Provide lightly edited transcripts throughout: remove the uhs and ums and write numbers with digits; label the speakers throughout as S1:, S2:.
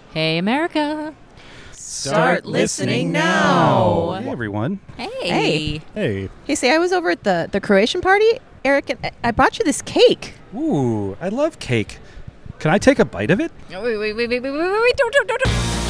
S1: Hey, America.
S2: Start listening now.
S3: Hey, everyone.
S1: Hey.
S2: Hey.
S4: Hey, say, I was over at the Croatian party, Eric, and I bought you this cake.
S3: Ooh, I love cake. Can I take a bite of it?
S1: Oh, wait. Don't.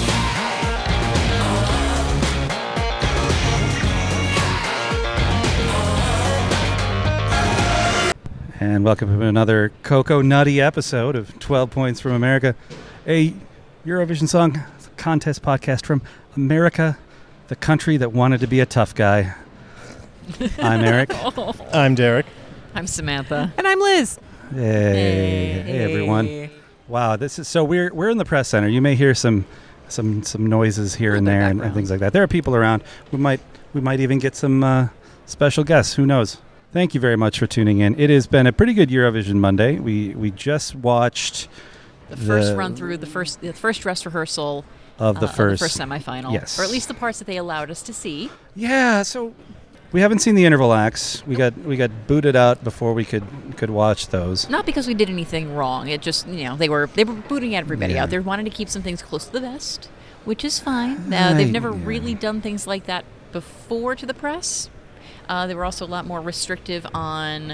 S3: And welcome to another Cocoa Nutty episode of 12 Points from America, a Eurovision Song Contest podcast from America, the country that wanted to be a tough guy. I'm Eric.
S2: I'm Derek.
S1: I'm Samantha.
S4: And I'm Liz.
S3: Hey everyone. Wow, this is so we're in the press center. You may hear some noises here and there and things like that. There are people around. We might even get some special guests. Who knows? Thank you very much for tuning in. It has been a pretty good Eurovision Monday. We just watched
S1: The first run through, the first dress rehearsal
S3: of the first
S1: semifinal.
S3: Yes.
S1: Or at least the parts that they allowed us to see.
S3: Yeah, so we haven't seen the interval acts. We got booted out before we could watch those.
S1: Not because we did anything wrong. It just, they were booting everybody out. They wanted to keep some things close to the vest, which is fine. They've never really done things like that before to the press. They were also a lot more restrictive on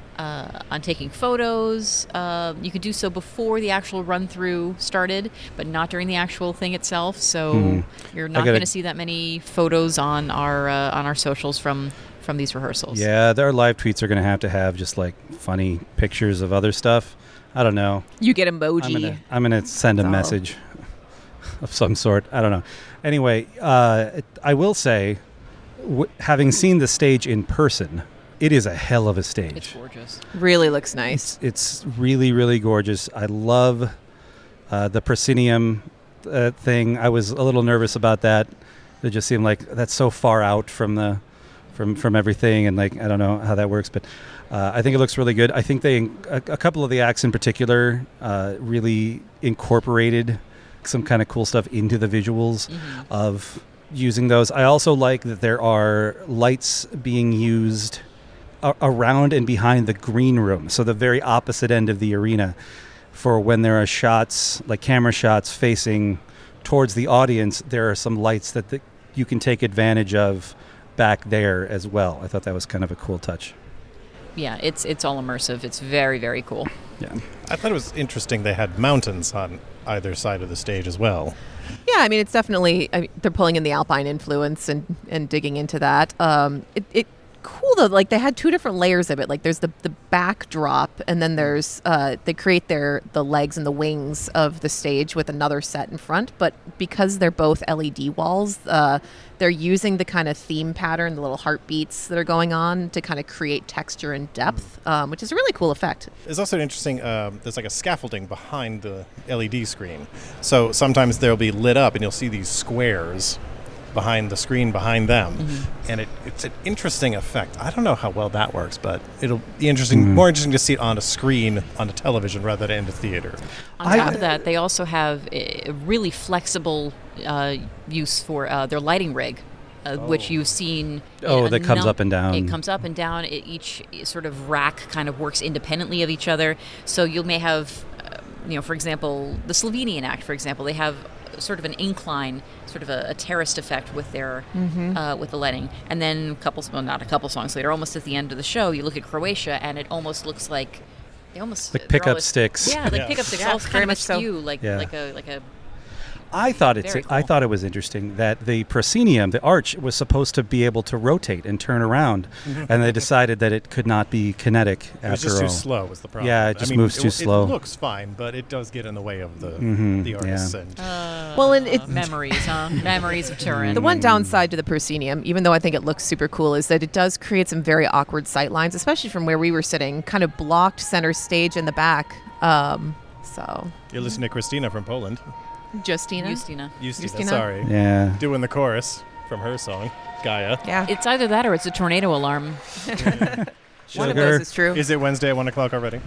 S1: taking photos. You could do so before the actual run-through started, but not during the actual thing itself. So you're not going to see that many photos on our socials from these rehearsals.
S3: Yeah, their live tweets are going to have just like funny pictures of other stuff. I don't know.
S4: You get emoji.
S3: I'm gonna send a message of some sort. I don't know. Anyway, I will say, having seen the stage in person, it is a hell of a stage.
S1: It's gorgeous.
S4: Really looks nice.
S3: It's really, really gorgeous. I love the proscenium thing. I was a little nervous about that. It just seemed like that's so far out from everything, and like I don't know how that works, but I think it looks really good. I think a couple of the acts in particular really incorporated some kind of cool stuff into the visuals of using those. I also like that there are lights being used around and behind the green room, so the very opposite end of the arena, for when there are shots, like camera shots facing towards the audience, there are some lights that you can take advantage of back there as well. I thought that was kind of a cool touch.
S1: Yeah, it's all immersive. It's very, very cool.
S3: Yeah,
S2: I thought it was interesting they had mountains on either side of the stage as well.
S4: Yeah, I mean, it's definitely, they're pulling in the Alpine influence and digging into that. It cool though, like they had two different layers of it. Like there's the backdrop, and then there's they create the legs and the wings of the stage with another set in front. But because they're both LED walls, they're using the kind of theme pattern, the little heartbeats that are going on to kind of create texture and depth, which is a really cool effect.
S2: It's also interesting, there's like a scaffolding behind the LED screen. So sometimes they'll be lit up and you'll see these squares behind the screen behind them. And it's an interesting effect. I don't know how well that works, but it'll be interesting, more interesting to see it on a screen on a television rather than in the theater.
S1: On top of that, they also have a really flexible use for their lighting rig, which you've seen.
S3: That comes up and down.
S1: It comes up and down. Each sort of rack kind of works independently of each other. So you may have, for example, the Slovenian act, for example, they have sort of an incline, sort of a terraced effect with their with the lighting. And then not a couple songs later, almost at the end of the show, you look at Croatia, and it almost looks like they almost
S3: like pickup sticks.
S1: Yeah, like pickup sticks. All kind of askew, like a.
S3: I thought it was interesting that the proscenium, the arch, was supposed to be able to rotate and turn around, and they decided that it could not be kinetic after all.
S2: It was just too slow was the problem.
S3: Yeah, it just moves too slow.
S2: It looks fine, but it does get in the way of the artists.
S3: Yeah.
S2: And
S1: memories, huh? Memories of Turin.
S4: The one downside to the proscenium, even though I think it looks super cool, is that it does create some very awkward sight lines, especially from where we were sitting, kind of blocked center stage in the back. So
S2: you're listening to Christina from Poland.
S1: Justina,
S2: sorry.
S3: Yeah.
S2: Doing the chorus from her song, Gaia.
S4: Yeah.
S1: It's either that or it's a tornado alarm.
S4: One of those is true.
S2: Is it Wednesday at 1 o'clock already?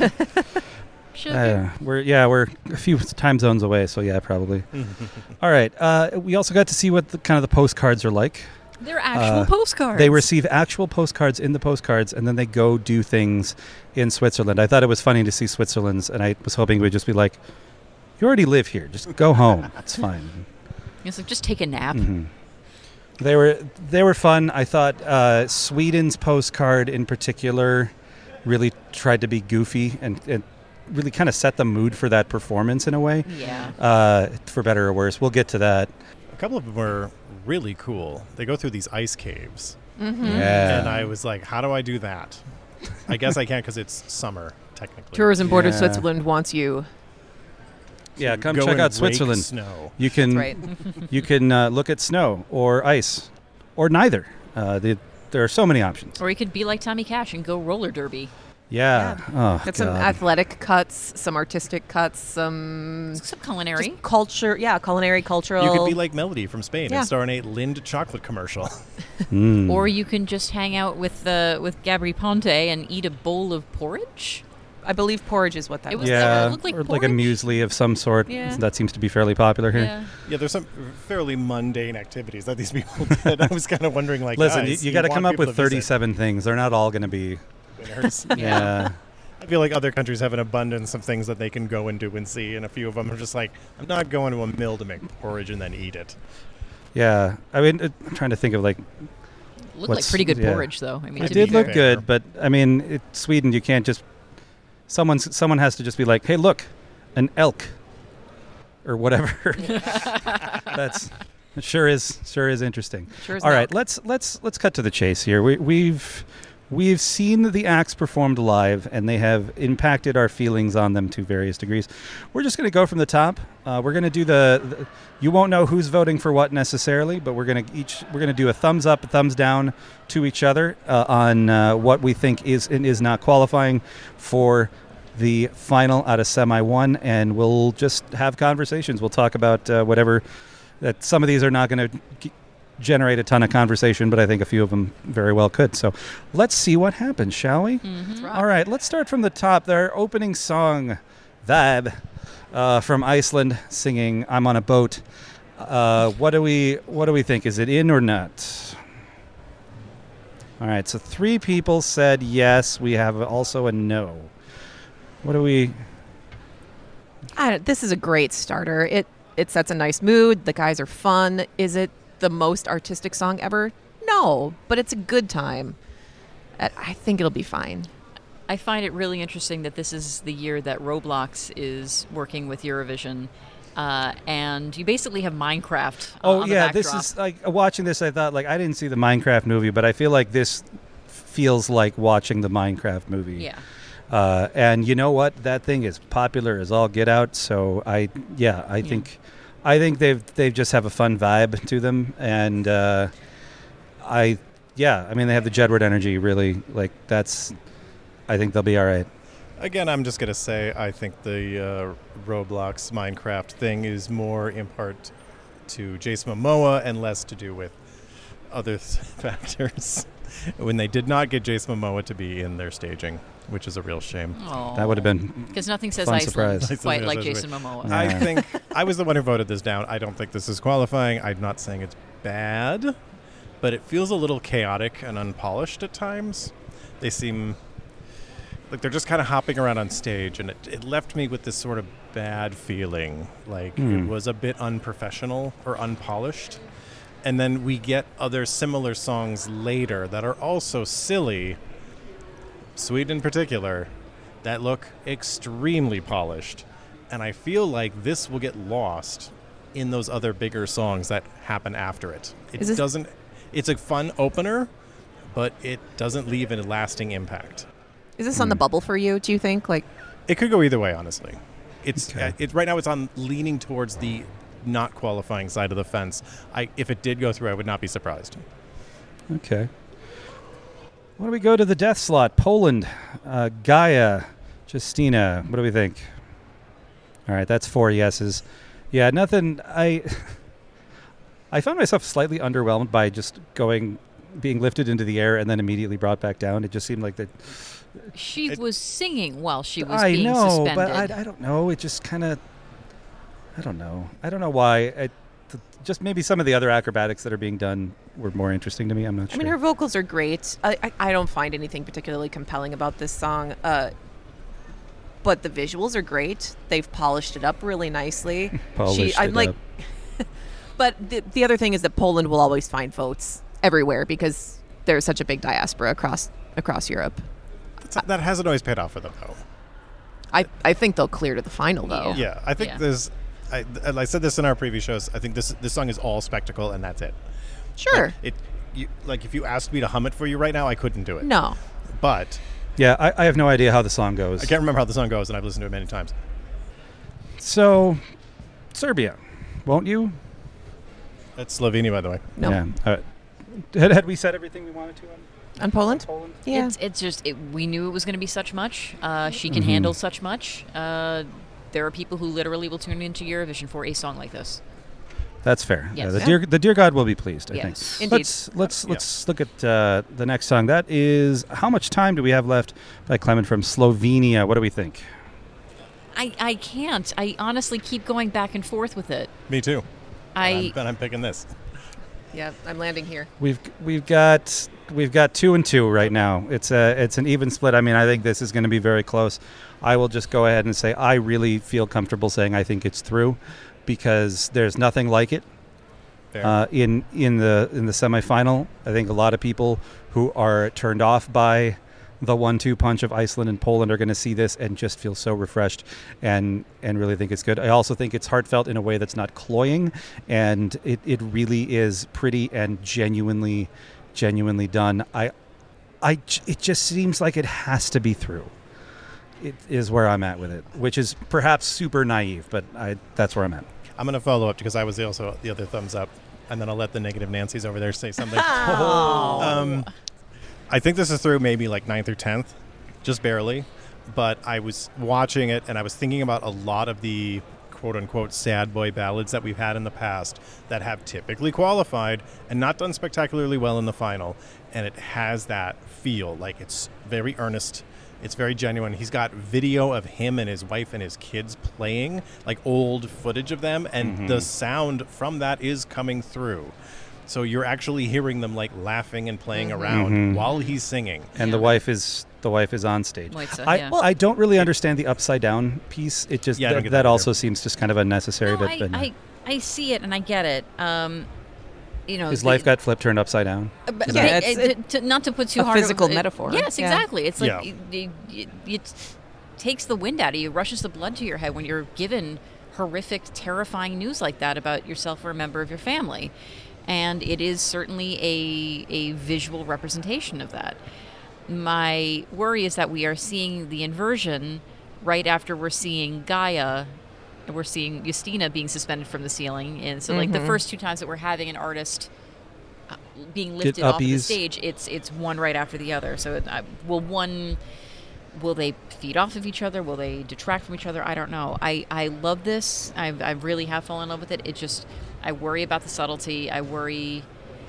S3: We're a few time zones away, so yeah, probably. All right. We also got to see what the postcards are like.
S1: They're actual postcards.
S3: They receive actual postcards in the postcards, and then they go do things in Switzerland. I thought it was funny to see Switzerland's, and I was hoping it would just be like, You already live here. Just go home. It's fine.
S1: It's like, just take a nap.
S3: Mm-hmm. They were fun. I thought Sweden's postcard in particular really tried to be goofy and really kind of set the mood for that performance in a way.
S1: Yeah.
S3: For better or worse. We'll get to that.
S2: A couple of them were really cool. They go through these ice caves.
S4: Mm-hmm.
S3: Yeah.
S2: And I was like, how do I do that? I guess I can't because it's summer, technically.
S4: Tourism Board of
S3: Yeah.
S4: Switzerland wants you.
S3: Yeah, come
S2: Go
S3: check
S2: and
S3: out
S2: rake
S3: Switzerland.
S2: Snow.
S3: You can
S4: That's right.
S3: you can look at snow or ice or neither. There are so many options.
S1: Or you could be like Tommy Cash and go roller derby.
S3: Yeah. Oh,
S4: Got some
S3: God.
S4: athletic cuts, some artistic cuts, some
S1: Some culinary.
S4: just culture. Yeah, culinary, cultural.
S2: You could be like Melody from Spain
S4: Yeah.
S2: and star in a Lind chocolate commercial.
S3: Mm.
S1: Or you can just hang out with Gabri Ponte and eat a bowl of porridge.
S4: I believe porridge is what that
S1: It
S4: was.
S1: was-
S3: yeah,
S1: it looked like
S3: or like a
S1: porridge.
S3: muesli of some sort.
S1: Yeah.
S3: That seems to be fairly popular here.
S1: Yeah.
S2: Yeah, there's some fairly mundane activities that these people did. I was kind of wondering, like,
S3: Listen,
S2: guys,
S3: you got to
S2: want
S3: come up
S2: people
S3: with
S2: to visit
S3: 37 things. They're not all going to be.
S2: winners.
S3: Yeah.
S2: I feel like other countries have an abundance of things that they can go and do and see, and a few of them are just like, I'm not going to a mill to make porridge and then eat it.
S3: Yeah. I mean, I'm trying to think of like.
S1: Looked like
S3: What's-
S1: pretty good
S3: yeah.
S1: porridge, though. I mean,
S2: It
S3: It
S1: to be
S3: did look
S1: fair.
S2: fair.
S3: good, but I mean, Sweden. You can't just. Someone has to just be like, hey, look, an elk, or whatever. That's. It sure is interesting.
S4: Sure as
S3: All right,
S4: milk.
S3: let's cut to the chase here. We've seen the acts performed live, and they have impacted our feelings on them to various degrees. We're just going to go from the top. We're going to do the. You won't know who's voting for what necessarily, but we're going to do a thumbs up, a thumbs down to each other on what we think is and is not qualifying for the final out of semi one, and we'll just have conversations. We'll talk about whatever. That some of these are not going to generate a ton of conversation, but I think a few of them very well could. So let's see what happens, shall we?
S1: Mhm.
S3: All right, let's start from the top. Their opening song, Vibe, from Iceland, singing "I'm on a Boat." What do we think? Is it in or not? All right, so 3 people said yes. We have also a no. What do we?
S4: This is a great starter. It sets a nice mood. The guys are fun. Is it the most artistic song ever? No, but it's a good time. I think it'll be fine.
S1: I find it really interesting that this is the year that Roblox is working with Eurovision, and you basically have Minecraft.
S3: Oh
S1: on the
S3: yeah, this
S1: backdrop.
S3: is like watching this. I thought like I didn't see the Minecraft movie, but I feel like this feels like watching the Minecraft movie.
S1: Yeah.
S3: And you know what? That thing is popular as all get out. So I think they've just have a fun vibe to them, and I mean they have the Jedward energy. Really, like that's. I think they'll be all right.
S2: Again, I'm just going to say I think the Roblox Minecraft thing is more in part to Jason Momoa and less to do with other factors. When they did not get Jason Momoa to be in their staging, which is a real shame.
S3: That would have been.
S1: Because nothing says
S3: fun
S1: Iceland
S3: surprise.
S1: quite like
S2: Iceland,
S1: Jason Momoa.
S3: Yeah.
S2: I think I was the one who voted this down. I don't think this is qualifying. I'm not saying it's bad, but it feels a little chaotic and unpolished at times. They seem like they're just kind of hopping around on stage, and it left me with this sort of bad feeling, like it was a bit unprofessional or unpolished. And then we get other similar songs later that are also silly, Sweden in particular, that look extremely polished. And I feel like this will get lost in those other bigger songs that happen after it. It's a fun opener, but it doesn't leave a lasting impact.
S4: Is this on the bubble for you, do you think? Like,
S2: It could go either way, honestly. It's
S3: Okay.
S2: right now it's on leaning towards the not qualifying side of the fence. If it did go through, I would not be surprised.
S3: Okay. Why do we go to the death slot? Poland, Gaia, Justina. What do we think? All right, that's 4 yeses. Yeah, nothing. I found myself slightly underwhelmed by just being lifted into the air and then immediately brought back down. It just seemed like that.
S1: She was singing while she was
S3: I
S1: being
S3: know,
S1: suspended.
S3: but I don't know. It just kind of. I don't know. I don't know why. Just maybe some of the other acrobatics that are being done were more interesting to me. I'm not sure.
S4: I mean, her vocals are great. I don't find anything particularly compelling about this song. but the visuals are great. They've polished it up really nicely.
S3: I'm
S4: like, but the other thing is that Poland will always find votes everywhere because there's such a big diaspora across Europe.
S2: That hasn't always paid off for them, though.
S4: I think they'll clear to the final, though.
S2: Yeah, I think there's. I said this in our previous shows. I think this song is all spectacle, and that's it.
S4: Sure.
S2: Like if you asked me to hum it for you right now, I couldn't do it.
S4: No.
S2: But
S3: yeah, I have no idea how the song goes.
S2: I can't remember how the song goes, and I've listened to it many times.
S3: So, Serbia, won't you?
S2: That's Slovenia, by the way.
S4: No.
S3: Yeah. All right. Had we said everything we wanted to
S4: On Poland?
S3: Poland?
S4: Yeah.
S1: It's just we knew it was going to be such much. She can handle such much. There are people who literally will tune into Eurovision for a song like this.
S3: That's fair.
S1: Yes.
S3: The dear God will be pleased, I
S1: Yes.
S3: think.
S4: Indeed.
S3: Let's look at the next song. That is How Much Time Do We Have Left by Clement from Slovenia. What do we think?
S1: I can't. I honestly keep going back and forth with it.
S2: Me too.
S1: I
S2: I'm picking this.
S4: Yeah, I'm landing here.
S3: We've got 2 and 2 right now. It's an even split. I mean, I think this is going to be very close. I will just go ahead and say I really feel comfortable saying I think it's through, because there's nothing like it in the semifinal. I think a lot of people who are turned off by the 1-2 punch of Iceland and Poland are going to see this and just feel so refreshed and really think it's good. I also think it's heartfelt in a way that's not cloying, and it really is pretty and genuinely done. It just seems like it has to be through. It is where I'm at with it, which is perhaps super naive, but that's where I'm at.
S2: I'm going to follow up because I was also the other thumbs up, and then I'll let the negative Nancy's over there say something. I think this is through maybe like 9th or 10th, just barely. But I was watching it, and I was thinking about a lot of the quote-unquote sad boy ballads that we've had in the past that have typically qualified and not done spectacularly well in the final. And it has that feel, like it's very earnest. It's very genuine. He's got video of him and his wife and his kids playing, like old footage of them, and the sound from that is coming through. So you're actually hearing them like laughing and playing around while he's singing.
S3: And the wife is on stage. I don't really understand the upside down piece. It just that also seems just kind of unnecessary.
S1: No,
S3: but
S1: I see it and I get it.
S3: His life got flipped, turned upside down.
S1: Not to put too
S4: a
S1: hard
S4: physical
S1: of
S4: metaphor.
S1: Yes, exactly. It's like
S2: Yeah.
S1: it takes the wind out of you, rushes the blood to your head when you're given horrific, terrifying news like that about yourself or a member of your family. And it is certainly a visual representation of that. My worry is that we are seeing the inversion right after we're seeing Gaia. We're seeing Justina being suspended from the ceiling. And so, like, the first 2 times that we're having an artist being lifted off of the stage, it's one right after the other. So will they feed off of each other? Will they detract from each other? I don't know. I love this. I really have fallen in love with it. It just... I worry about the subtlety. I worry.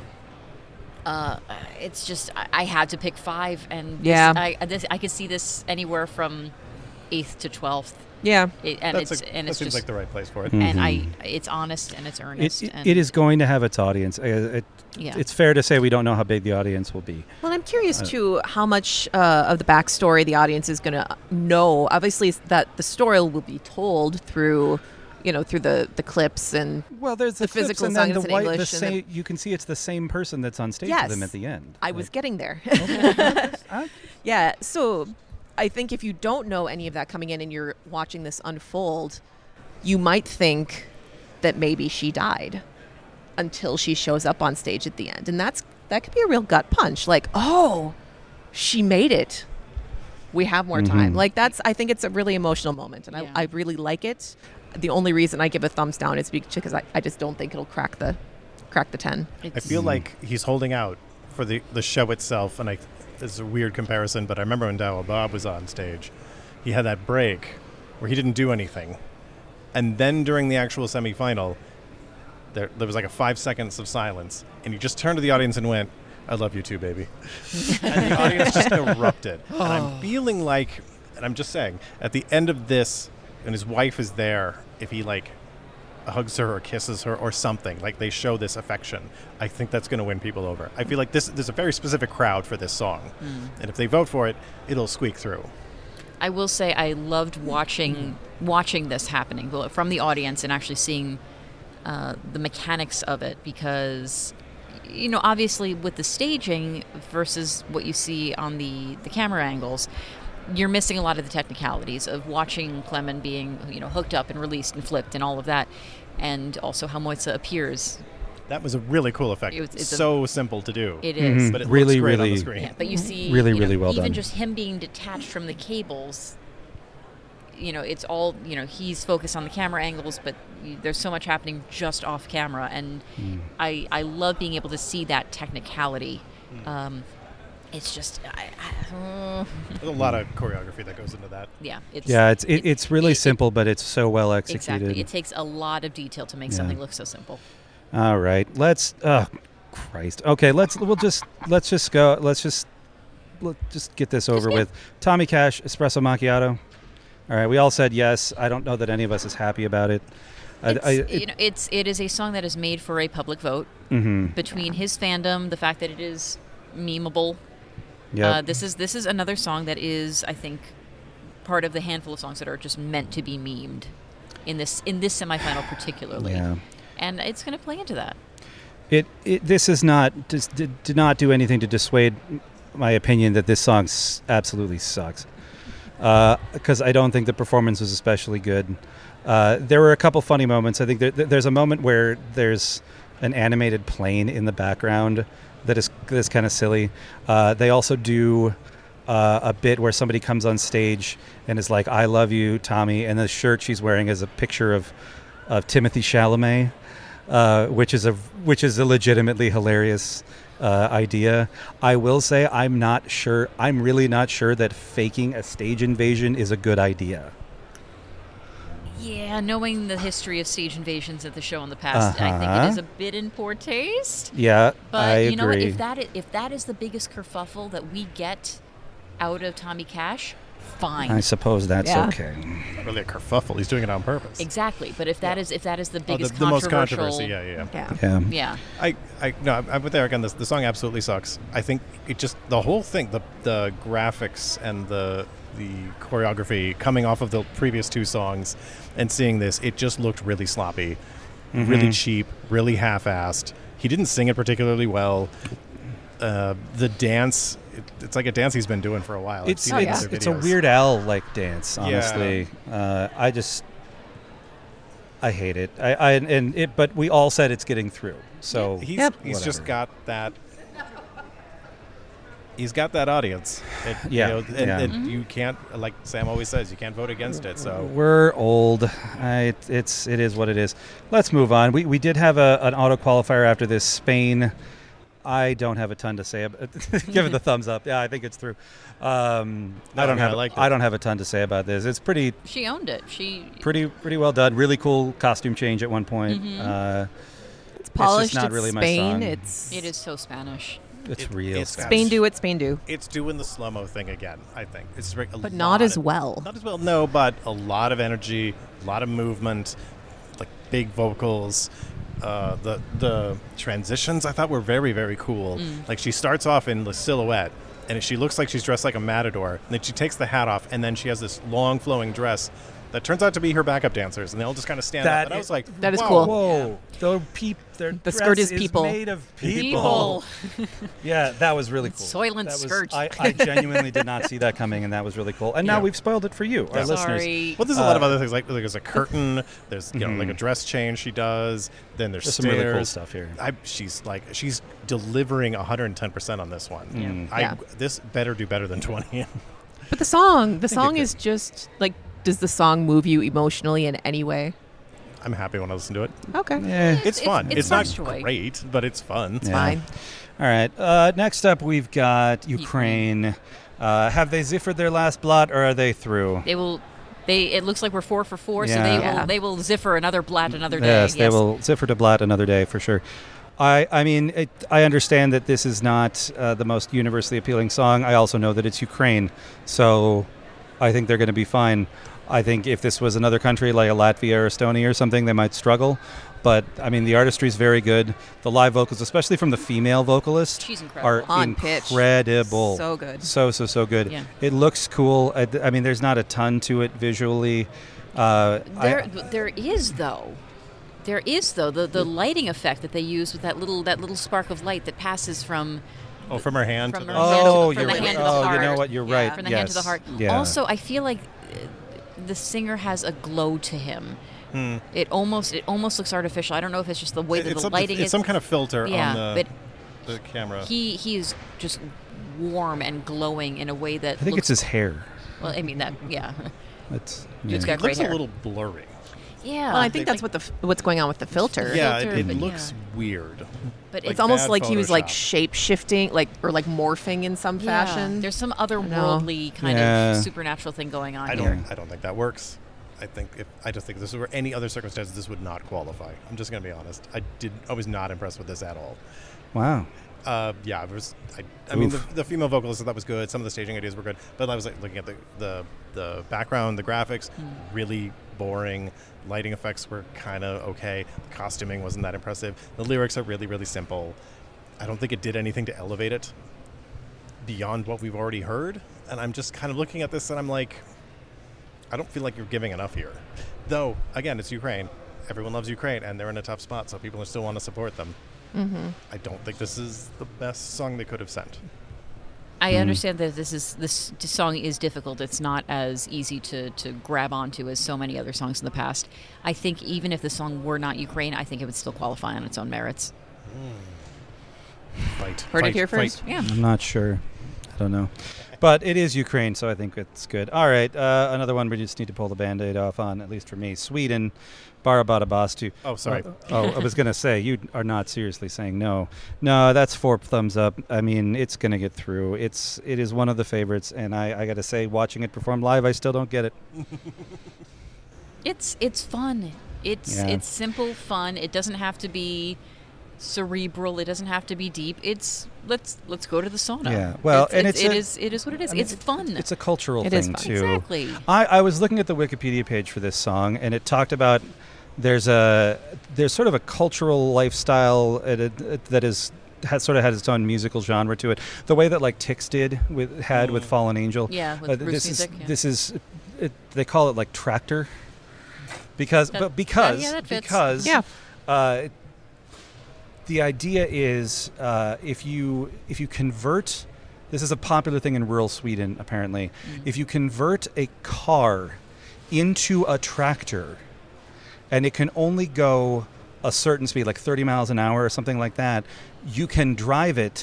S1: It's just I had to pick 5, and I could see this anywhere from 8th to 12th.
S4: Yeah,
S2: that seems like the right place for it.
S1: And it's honest and it's earnest.
S3: It is going to have its audience. It's fair to say we don't know how big the audience will be.
S4: Well, I'm curious too how much of the backstory the audience is going to know. Obviously, that the story will be told through the clips and
S3: there's the
S4: physical
S3: and
S4: songs
S3: then
S4: in English.
S3: You can see it's the same person that's on stage with them at the end.
S4: I was getting there. Yeah, so I think if you don't know any of that coming in and you're watching this unfold, you might think that maybe she died until she shows up on stage at the end. And that could be a real gut punch. Like, oh, she made it. We have more time. Like I think it's a really emotional moment, and I really like it. The only reason I give a thumbs down is because I just don't think it'll crack the 10.
S2: I feel like he's holding out for the show itself, and this is a weird comparison, but I remember when Dawa Bob was on stage, he had that break where he didn't do anything, and then during the actual semifinal, there was like a 5 seconds of silence, and he just turned to the audience and went, "I love you too, baby," and the audience just erupted. And I'm feeling like, and I'm just saying, at the end of this, and his wife is there, if he like hugs her or kisses her or something, like they show this affection, I think that's going to win people over. I feel like there's a very specific crowd for this song, and if they vote for it, it'll squeak through.
S1: I will say I loved watching this happening from the audience and actually seeing the mechanics of it, because obviously with the staging versus what you see on the camera angles, you're missing a lot of the technicalities of watching Clemen being hooked up and released and flipped and all of that, and also how Moitza appears.
S2: That was a really cool effect.
S1: It's
S2: so simple to do.
S1: It is.
S2: But it
S3: Really,
S2: looks great on
S3: really-
S2: the screen.
S1: Yeah, but you see,
S3: Really well
S1: even
S3: done.
S1: just him being detached from the cables. It's all he's focused on the camera angles, but there's so much happening just off camera, and I love being able to see that technicality. It's just
S2: There's a lot of choreography that goes into that.
S1: yeah,
S3: It's really simple, but it's so well executed.
S1: exactly. It takes a lot of detail to make something look so simple.
S3: All right, let's. Christ. Okay, let's just go. Let's just get this over
S1: go.
S3: with. Tommy Cash, Espresso Macchiato. All right, we all said yes. I don't know that any of us is happy about it.
S1: It is a song that is made for a public vote between his fandom, the fact that it is memeable.
S3: Yeah.
S1: This is another song that is, I think, part of the handful of songs that are just meant to be memed in this semifinal particularly.
S3: Yeah.
S1: And it's going to play into that.
S3: This is not did not do anything to dissuade my opinion that this song absolutely sucks. Because I don't think the performance was especially good. There were a couple funny moments. I think there's a moment where there's an animated plane in the background that is kind of silly. They also do a bit where somebody comes on stage and is like, "I love you, Tommy," and the shirt she's wearing is a picture of Timothée Chalamet, which is a legitimately hilarious idea. I will say I'm really not sure that faking a stage invasion is a good idea.
S1: Yeah, knowing the history of stage invasions at the show in the past, I think it is a bit in poor taste.
S3: Yeah,
S1: But
S3: I agree.
S1: you know what? If that is the biggest kerfuffle that we get out of Tommy Cash, fine.
S3: I suppose that's
S4: Yeah.
S3: okay.
S2: It's not really a kerfuffle. He's doing it on purpose.
S1: Exactly, but if that is the biggest
S2: the most
S1: controversial,
S2: controversy. Yeah.
S4: Yeah.
S3: Yeah.
S1: yeah,
S2: I'm with Eric on this. The song absolutely sucks. I think it just the whole thing, the graphics and the choreography coming off of the previous two songs, and seeing this, it just looked really sloppy, really cheap, really half-assed. He didn't sing it particularly well. The dance, it's like a dance he's been doing for a while. I've
S3: It's
S2: seen it in other
S3: it's a
S2: videos.
S3: Weird Al like dance, honestly. I hate it. But we all said it's getting through. So
S2: He's
S3: whatever.
S2: just got that. He's got that audience.
S3: Yeah, yeah.
S2: And you can't, like Sam always says, you can't vote against it. So
S3: We're old. It is what it is. Let's move on. We did have an auto qualifier after this. Spain. I don't have a ton to say about give it the thumbs up. Yeah, I think it's through. I don't have a ton to say about this. It's pretty
S1: she owned it.
S3: pretty well done. Really cool costume change at one point.
S4: It's polished.
S3: not
S4: It's
S3: really my
S4: Spain.
S3: song.
S1: It is so Spanish.
S3: It's real.
S2: it's
S3: Spanish.
S4: Spain do what Spain do,
S2: it's doing the slow-mo thing again, I think. It's
S4: but not as well.
S2: Not as well, no, but a lot of energy, a lot of movement, like big vocals. The transitions I thought were very, very cool. Like she starts off in the silhouette, and she looks like she's dressed like a matador. And then she takes the hat off, and then she has this long flowing dress that turns out to be her backup dancers, and they all just kind of stand up. And I was like,
S4: That is
S2: whoa.
S4: cool.
S3: Whoa!
S4: The skirt is people.
S3: Made of people. Yeah, that was really cool.
S1: Soylent
S3: That was-
S1: skirt.
S3: I genuinely did not see that coming, and that was really cool. And now
S2: Yeah.
S3: we've spoiled it for you, our listeners.
S1: Sorry.
S2: Well, there's a lot of other things like there's a curtain, there's like a dress change she does, then there's
S3: There's
S2: stairs.
S3: some really cool stuff here.
S2: She's delivering 110% on this one.
S4: Yeah.
S2: This better do better than 20.
S4: But the song
S3: it
S4: is just like, does the song move you emotionally in any way?
S2: I'm happy when I listen to it.
S4: Okay.
S3: Yeah.
S2: It's fun.
S1: it's
S2: It's not
S1: first choice.
S2: great, but it's fun.
S3: Yeah.
S4: Fine.
S3: All right. Next up, we've got Ukraine. Have they ziffered their last blot, or are they through?
S1: They will. It looks like we're 4 for 4, so
S3: Yeah.
S1: they will ziffer another blat another day.
S3: Yes, they will ziffer to blat another day for sure. I mean, I understand that this is not the most universally appealing song. I also know that it's Ukraine, so I think they're going to be fine. I think if this was another country like a Latvia or Estonia or something, they might struggle. But I mean, the artistry is very good. The live vocals, especially from the female vocalist,
S1: She's incredible.
S3: are
S4: On pitch.
S3: incredible.
S4: So good.
S3: So good.
S1: Yeah.
S3: It looks cool. I mean, there's not a ton to it visually.
S1: There is though. There is though the lighting effect that they use with that little spark of light that passes from
S2: from her hand
S1: From
S2: to
S1: her
S2: the
S1: hand to the-
S3: Oh,
S1: from
S3: you're
S1: the
S3: right.
S1: hand to the
S3: Oh, you
S1: heart.
S3: know what? You're
S4: Yeah.
S3: right.
S1: from the hand to the
S3: Yes.
S1: heart.
S3: Yeah.
S1: Also, I feel like the singer has a glow to him. It almost looks artificial. I don't know if it's just the way that the lighting
S2: it's
S1: is.
S2: some kind of filter
S1: Yeah,
S2: on
S1: but
S2: the camera.
S1: he is just warm and glowing in a way that
S3: I think
S1: looks,
S3: it's his hair.
S1: well, I mean that, yeah.
S3: It's
S1: Dude's
S3: yeah.
S1: got
S2: It looks
S1: great hair.
S2: a little blurry.
S1: Yeah.
S4: Well, I think that's what's going on with the filter.
S2: Yeah,
S1: filter,
S2: it
S1: but
S2: looks
S1: yeah.
S2: weird.
S1: but
S2: like
S4: It's almost
S2: bad
S4: like he was like
S2: Photoshop.
S4: shape shifting, or like morphing in some
S1: yeah,
S4: fashion.
S1: there's some
S4: know.
S1: otherworldly kind
S3: Yeah.
S1: of supernatural thing going on
S2: I
S1: here.
S2: don't think that works. I just think if this were any other circumstances, this would not qualify. I'm just gonna be honest. I was not impressed with this at all.
S3: Wow.
S2: Yeah, it was. I mean,
S3: Oof.
S2: the female vocalist, that was good. Some of the staging ideas were good, but I was like looking at the background, the graphics, really boring. Lighting effects were kind of okay. The costuming wasn't that impressive. The lyrics are really, really simple. I don't think it did anything to elevate it beyond what we've already heard. And I'm just kind of looking at this and I'm like, I don't feel like you're giving enough here. Though, again, it's Ukraine. Everyone loves Ukraine, and they're in a tough spot, so people still want to support them.
S4: Mm-hmm.
S2: I don't think this is the best song they could have sent.
S1: I understand that this song is difficult. It's not as easy to grab onto as so many other songs in the past. I think even if the song were not Ukraine, I think it would still qualify on its own merits.
S2: Fight.
S4: Heard it
S2: fight,
S4: here
S2: fight.
S4: first?
S1: Yeah.
S3: I'm not sure. I don't know. But it is Ukraine, so I think it's good. All right, another one we just need to pull the Band-Aid off on, at least for me. Sweden, Barabarabastu.
S2: Oh, sorry.
S3: I was going to say, you are not seriously saying no. No, that's 4 thumbs up. I mean, it's going to get through. It is one of the favorites, and I got to say, watching it perform live, I still don't get it.
S1: It's fun. It's simple fun. It doesn't have to be cerebral. It doesn't have to be deep. It's let's go to the sauna.
S3: Yeah. Well,
S1: it is what it is.
S3: I mean,
S1: it's fun.
S3: It's a cultural
S4: It is
S3: thing,
S4: fun.
S3: too.
S1: Exactly.
S3: I was looking at the Wikipedia page for this song, and it talked about there's sort of a cultural lifestyle that has sort of had its own musical genre to it. The way that like Styx did with Fallen Angel.
S1: Yeah, with Bruce music, yeah.
S3: This is they call it like tractor because
S1: yeah, that fits.
S3: because
S4: Yeah.
S3: the idea is if you convert, this is a popular thing in rural Sweden apparently. If you convert a car into a tractor, and it can only go a certain speed, like 30 miles an hour or something like that, you can drive it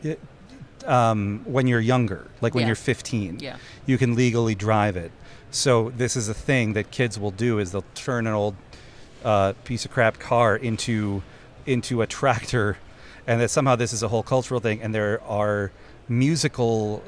S3: when you're younger, like when
S1: Yeah.
S3: you're 15.
S1: Yeah.
S3: You can legally drive it. So this is a thing that kids will do, is they'll turn an old piece of crap car into a tractor, and that somehow this is a whole cultural thing, and there are musical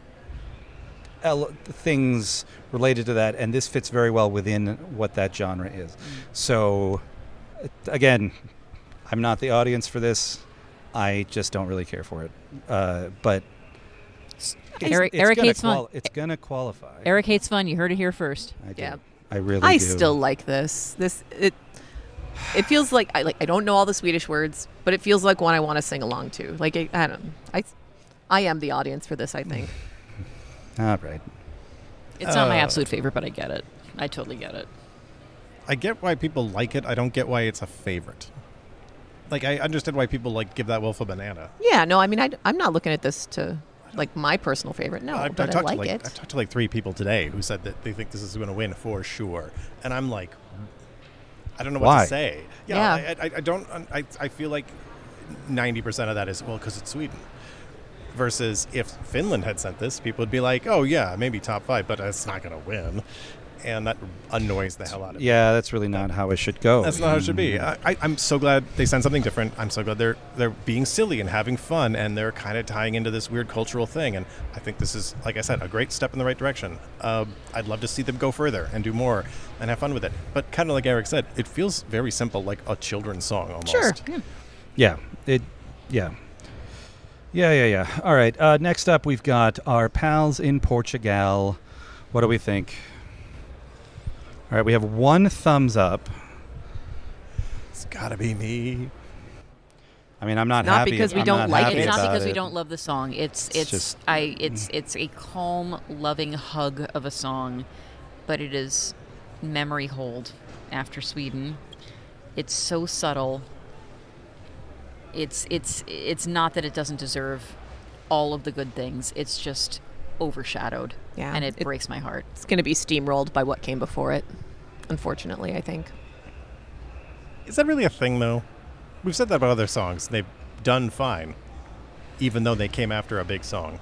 S3: things related to that, and this fits very well within what that genre is. So again, I'm not the audience for this. I just don't really care for it. But
S1: Eric hates fun.
S3: It's gonna qualify.
S1: Eric hates fun. You heard it here first.
S3: I do.
S4: Yeah.
S3: I really
S4: I
S3: do.
S4: still like this. It feels like I don't know all the Swedish words, but it feels like one I want to sing along to. Like I don't know. I am the audience for this, I think.
S3: All right.
S1: It's not my absolute favorite, but I get it. I totally get it.
S2: I get why people like it. I don't get why it's a favorite. Like, I understand why people give that wolf a banana.
S4: Yeah, no, I mean I'm not looking at this to like my personal favorite. No,
S2: I've
S4: but I
S2: talked
S4: like
S2: to
S4: it.
S2: I've talked to 3 people today who said that they think this is going to win for sure, and I'm like, I don't know what
S3: Why?
S2: to say.
S4: Yeah.
S2: I don't. I feel like 90% of that is because it's Sweden. Versus if Finland had sent this, people would be like, oh yeah, maybe top 5, but it's not going to win, and that annoys the hell out of me.
S3: Yeah, that's really not how it should go.
S2: That's not how it should be. I'm so glad they sent something different. I'm so glad they're being silly and having fun, and they're kind of tying into this weird cultural thing. And I think this is, like I said, a great step in the right direction. I'd love to see them go further and do more and have fun with it. But kind of like Eric said, it feels very simple, like a children's song almost.
S4: Sure.
S3: Yeah. Yeah. All right. Next up, we've got our pals in Portugal. What do we think? All right, we have 1 thumbs up.
S2: It's gotta be me.
S3: I mean, I'm not
S4: Not
S3: happy.
S4: because we
S3: I'm
S4: don't
S3: not
S4: like
S3: happy
S4: it.
S1: It's not
S3: about
S1: because we
S3: it.
S1: don't love the song. It's
S3: just-
S1: it's a calm, loving hug of a song, but it is memory hold after Sweden. It's so subtle. It's not that it doesn't deserve all of the good things. It's just overshadowed.
S4: Yeah,
S1: And it breaks my heart.
S4: It's going to be steamrolled by what came before it, unfortunately, I think.
S2: Is that really a thing, though? We've said that about other songs. They've done fine, even though they came after a big song.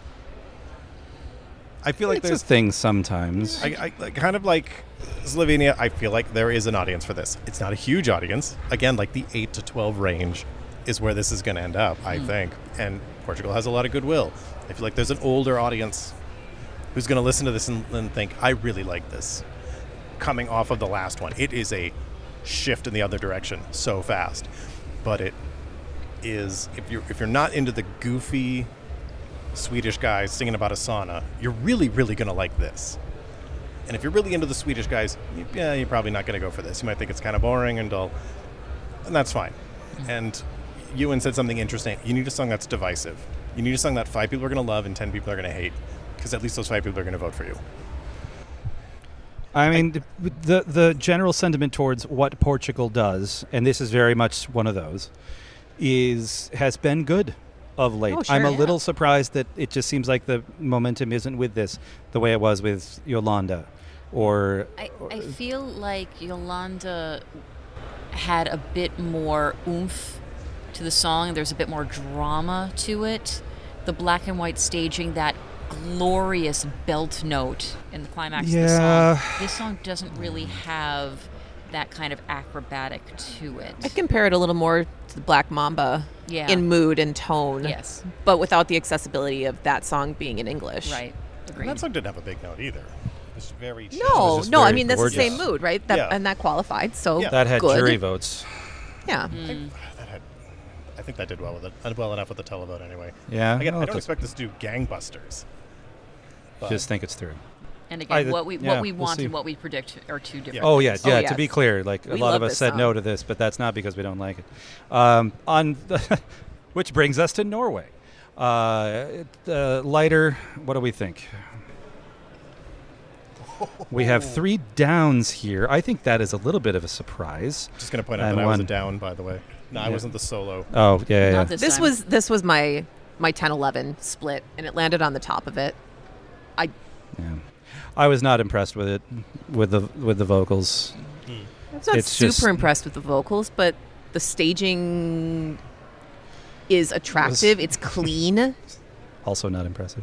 S2: I feel like
S3: It's a
S2: there's
S3: thing sometimes.
S2: kind of like Slovenia. I feel like there is an audience for this. It's not a huge audience. Again, like the 8 to 12 range is where this is going to end up, I think. And Portugal has a lot of goodwill. I feel like there's an older audience who's going to listen to this and think, I really like this. Coming off of the last one, it is a shift in the other direction so fast. But it is, if you're not into the goofy Swedish guys singing about a sauna, you're really, really going to like this. And if you're really into the Swedish guys, you're probably not going to go for this. You might think it's kind of boring and dull, and that's fine. And Ewan said something interesting. You need a song that's divisive. You need a song that 5 people are going to love and 10 people are going to hate, because at least those 5 people are going to vote for you.
S3: I mean, the general sentiment towards what Portugal does, and this is very much one of those, has been good of late.
S4: Oh, sure,
S3: I'm a
S4: yeah.
S3: little surprised that it just seems like the momentum isn't with this the way it was with Yolanda, or
S1: I feel like Yolanda had a bit more oomph to the song. There's a bit more drama to it. The black and white staging, that glorious belt note in the climax of the
S3: Yeah.
S1: song. This song doesn't really have that kind of acrobatic to it.
S4: I'd compare it a little more to the Black Mamba
S1: Yeah.
S4: in mood and tone.
S1: Yes.
S4: But without the accessibility of that song being in English.
S1: Right.
S2: And
S1: Agreed.
S2: that song didn't have a big note either. It's very chill.
S3: It was
S4: No,
S3: just
S4: no, I
S3: very
S4: mean, that's
S3: gorgeous.
S4: the same mood, right? That,
S2: Yeah.
S4: And that qualified, so
S2: Yeah.
S3: that had
S4: good.
S3: jury votes.
S4: Yeah.
S2: I think that did well with it. I did well enough with the televote anyway.
S3: Yeah,
S2: Again,
S3: I'll
S2: I don't
S3: just-
S2: expect this to do gangbusters. But
S3: Just think it's through.
S1: And again, what we
S3: we'll
S1: want
S3: see.
S1: and what we predict are two different
S3: Oh yeah,
S1: things.
S3: yeah.
S4: yes.
S3: To be clear, like a
S4: We
S3: lot
S4: love
S3: of us
S4: this
S3: said no
S4: song.
S3: to this, but that's not because we don't like it. Which brings us to Norway. Lighter. What do we think? We have 3 downs here. I think that is a little bit of a surprise.
S2: just going to point out
S3: And
S2: that I was a
S3: one-
S2: down, by the way. No, I
S3: Yeah.
S2: wasn't the solo.
S3: Oh yeah, yeah.
S1: Not this
S4: This
S1: time.
S4: was my 10-11 split, and it landed on the top of it.
S3: Yeah. I was not impressed with it, with the vocals.
S4: I'm not
S3: It's
S4: super
S3: just-
S4: impressed with the vocals, but the staging is attractive. It's clean.
S3: Also not impressive.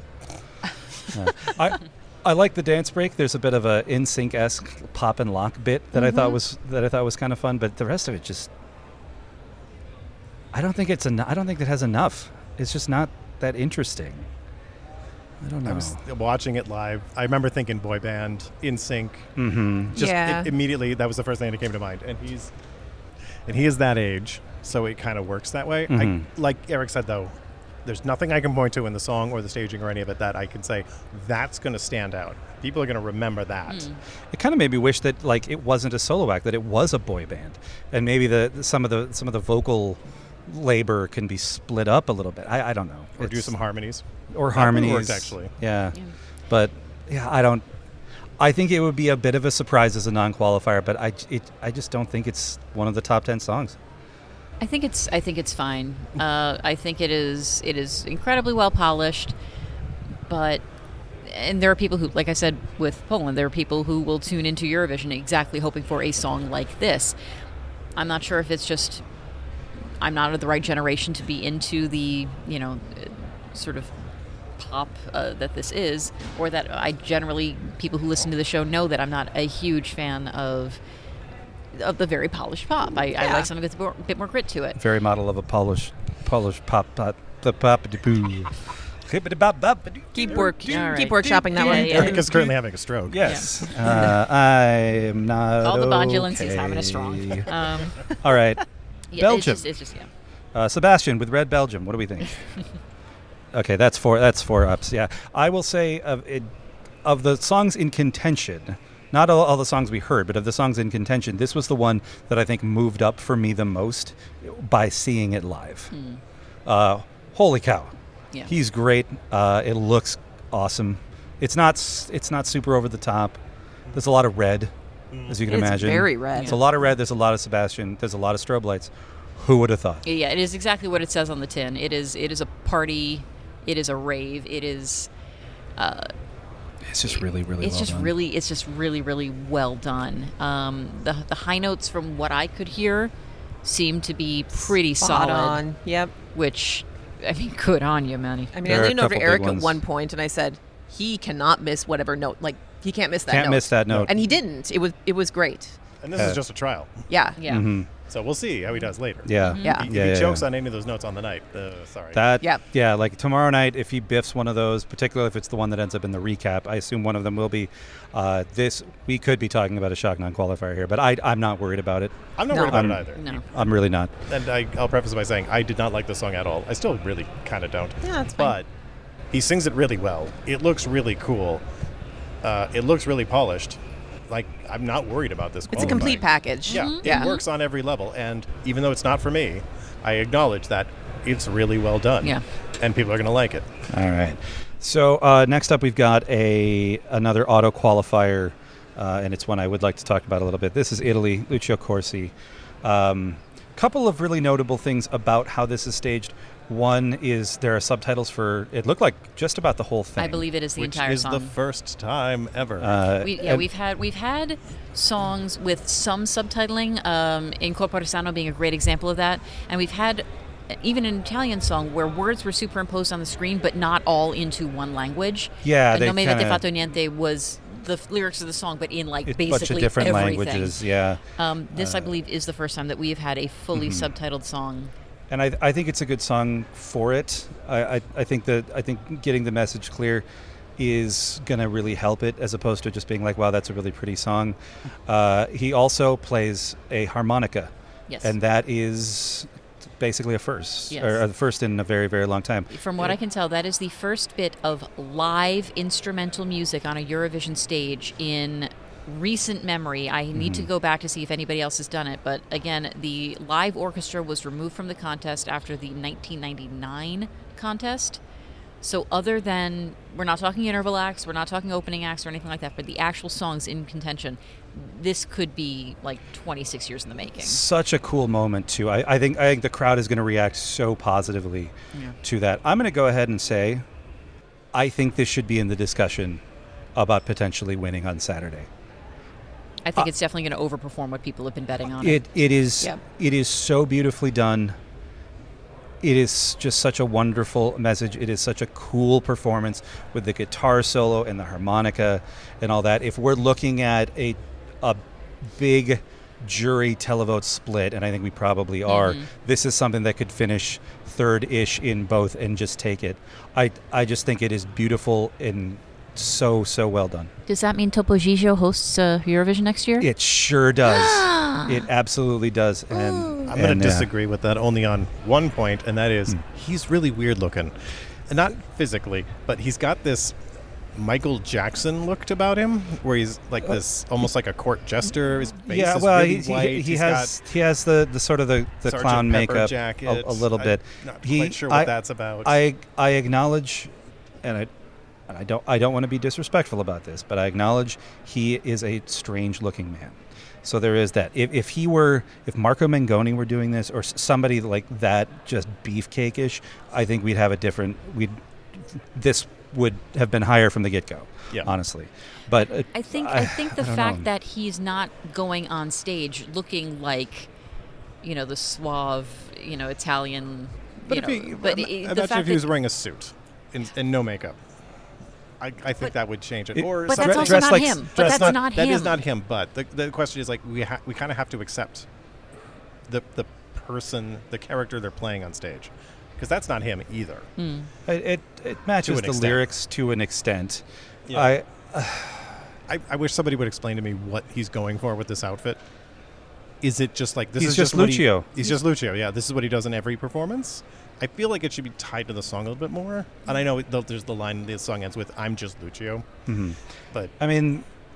S3: I like the dance break. There's a bit of a NSYNC-esque pop and lock bit that I thought was kind of fun, but the rest of it just I don't think it has enough. It's just not that interesting. I don't know.
S2: I was watching it live. I remember thinking boy band, in sync.
S3: Mm-hmm.
S2: Just
S4: Yeah.
S2: immediately, that was the first thing that came to mind. And he is that age, so it kind of works that way.
S3: Mhm.
S2: Like Eric said, though, there's nothing I can point to in the song or the staging or any of it that I can say that's going to stand out. People are going to remember that.
S3: It kind of made me wish that like it wasn't a solo act, that it was a boy band, and maybe some of the vocal labor can be split up a little bit. I don't know.
S2: Or do some harmonies.
S3: or
S2: That
S3: harmonies.
S2: worked, actually.
S3: Yeah.
S1: Yeah.
S3: But yeah, I think it would be a bit of a surprise as a non-qualifier, but I just don't think it's one of the top 10 songs.
S1: I think it's fine. I think it is incredibly well polished, and there are people who, like I said with Poland, there are people who will tune into Eurovision exactly hoping for a song like this. I'm not sure if it's just I'm not of the right generation to be into the sort of pop that this is, or that people who listen to the show know that I'm not a huge fan of the very polished pop. I like something with a bit more grit to it.
S3: Very model of a Polish pop, the pop de boo.
S4: Keep
S1: All right.
S4: workshopping that one.
S1: Yeah.
S2: Eric is currently having a stroke.
S3: Yes. I am not
S1: All the
S3: okay.
S1: Bondulance, he's having a strong.
S3: All right.
S1: Yeah,
S3: Belgium.
S1: It's just yeah.
S3: Sebastian with Red Belgium. What do we think? Okay, that's four ups. Yeah, I will say of the songs in contention, not all the songs we heard, but of the songs in contention, this was the one that I think moved up for me the most by seeing it live. Holy cow.
S1: Yeah.
S3: He's great. It looks awesome. It's not super over the top. There's a lot of red, as you can
S4: It's
S3: imagine.
S4: very red.
S3: It's a lot of red. There's a lot of Sebastian. There's a lot of strobe lights. Who would have thought?
S1: Yeah, it is exactly what it says on the tin. It is a party. It is a rave. It is.
S3: It's just really, really
S1: It's
S3: well
S1: just
S3: done.
S1: really, really well done. The high notes, from what I could hear, seem to be pretty
S4: Spot
S1: solid.
S4: on. Yep.
S1: Which, I mean, good on you, Manny.
S4: I mean,
S3: There are
S4: I
S3: a
S4: leaned over to
S3: couple
S4: Eric
S3: big
S4: at
S3: ones.
S4: one point and I said, he cannot miss whatever note. Like, he can't miss that
S3: Can't
S4: note.
S3: miss that note.
S4: And he didn't. It was great.
S2: And this is just a trial.
S4: Yeah.
S1: Yeah.
S3: Mhm.
S2: So we'll see how he does later.
S3: Yeah.
S4: Yeah.
S2: If he chokes on any of those notes on the night, sorry.
S3: That,
S4: Yep.
S3: yeah, like tomorrow night, if he biffs one of those, particularly if it's the one that ends up in the recap, I assume one of them will be this. We could be talking about a shock non-qualifier here, but I'm not worried about it.
S2: I'm not
S4: No.
S2: worried about it
S3: I'm-
S2: either.
S1: No.
S3: I'm really not.
S2: And I'll preface by saying I did not like the song at all. I still really kind of don't.
S4: Yeah, that's fine.
S2: But he sings it really well. It looks really cool. It looks really polished. Like, I'm not worried about this
S4: It's a
S2: qualifying.
S4: complete package.
S2: Yeah,
S4: Yeah.
S2: it works on every level. And even though it's not for me, I acknowledge that it's really well done.
S1: Yeah.
S2: And people are going to like it.
S3: All right. So next up, we've got another auto qualifier, and it's one I would like to talk about a little bit. This is Italy, Lucio Corsi. Couple of really notable things about how this is staged. One is there are subtitles for, it looked like just about the whole thing.
S1: I believe it is the
S2: Which
S1: entire
S2: is
S1: song.
S2: the first time ever.
S3: And-
S1: We've had songs with some subtitling. In Corpo Sano being a great example of that, and we've had even an Italian song where words were superimposed on the screen, but not all into one language.
S3: Yeah, they
S1: Non mi avete
S3: kinda-
S1: fatto niente was the lyrics of the song, but in like
S3: a
S1: basically
S3: bunch of different
S1: everything.
S3: languages, yeah.
S1: This, I believe, is the first time that we have had a fully subtitled song.
S3: And I think it's a good song for it. I think getting the message clear is going to really help it, as opposed to just being like, wow, that's a really pretty song. He also plays a harmonica.
S1: Yes.
S3: And that is basically a first,
S1: Yes.
S3: or the first in a very, very long time.
S1: From what I can tell, that is the first bit of live instrumental music on a Eurovision stage in recent memory. I need to go back to see if anybody else has done it. But again, the live orchestra was removed from the contest after the 1999 contest. So other than, we're not talking interval acts, we're not talking opening acts or anything like that, but the actual songs in contention, this could be like 26 years in the making.
S3: Such a cool moment too. I think the crowd is going to react so positively to that. I'm going to go ahead and say, I think this should be in the discussion about potentially winning on Saturday.
S1: I think it's definitely going to overperform what people have been betting on.
S3: It is
S4: Yep.
S3: it is so beautifully done. It is just such a wonderful message. It is such a cool performance with the guitar solo and the harmonica and all that. If we're looking at a big jury televote split, and I think we probably are, this is something that could finish third-ish in both and just take it. I just think it is beautiful and so well done.
S1: Does that mean Topo Gigio hosts Eurovision next year?
S3: It sure does. It absolutely does. And
S2: I'm going
S3: and,
S2: to disagree with that only on one point, and that is he's really weird looking. And not physically, but he's got this Michael Jackson looked about him, where he's like this, almost like a court jester. His face
S3: Yeah,
S2: is
S3: well,
S2: really
S3: he
S2: white.
S3: he
S2: He's
S3: has the sort of the
S2: Sergeant
S3: clown
S2: Pepper
S3: makeup
S2: jacket.
S3: a little bit.
S2: I'm not quite sure what that's about.
S3: I acknowledge, and I don't want to be disrespectful about this, but I acknowledge he is a strange looking man. So there is that. If Marco Mengoni were doing this, or somebody like that, just beefcake-ish, I think we'd have a different. This would have been higher from the get-go.
S2: Yeah.
S3: Honestly, but
S1: I think the
S3: don't
S1: fact
S3: know.
S1: that he's not going on stage looking like, the suave, Italian.
S2: but
S1: you
S2: if
S1: know,
S2: he,
S1: but
S2: I
S1: the
S2: imagine
S1: fact
S2: if he was
S1: that-
S2: wearing a suit and no makeup. I think that would change it. Or
S1: But
S2: something-
S1: that's also
S3: dress
S1: not
S3: like-
S1: him. But
S3: dress
S1: that's not him.
S2: That is not him. But the question is like we kind of have to accept the person, the character they're playing on stage, because that's not him either.
S3: It matches
S2: an
S3: the
S2: extent.
S3: lyrics to an extent.
S2: Yeah. I wish somebody would explain to me what he's going for with this outfit. Is it just like this
S3: He's
S2: is
S3: just
S2: what
S3: Lucio.
S2: He's just Lucio. Yeah, this is what he does in every performance. I feel like it should be tied to the song a little bit more. And I know there's the line the song ends with "I'm just Lucio,"
S3: Mhm.
S2: but
S3: I mean,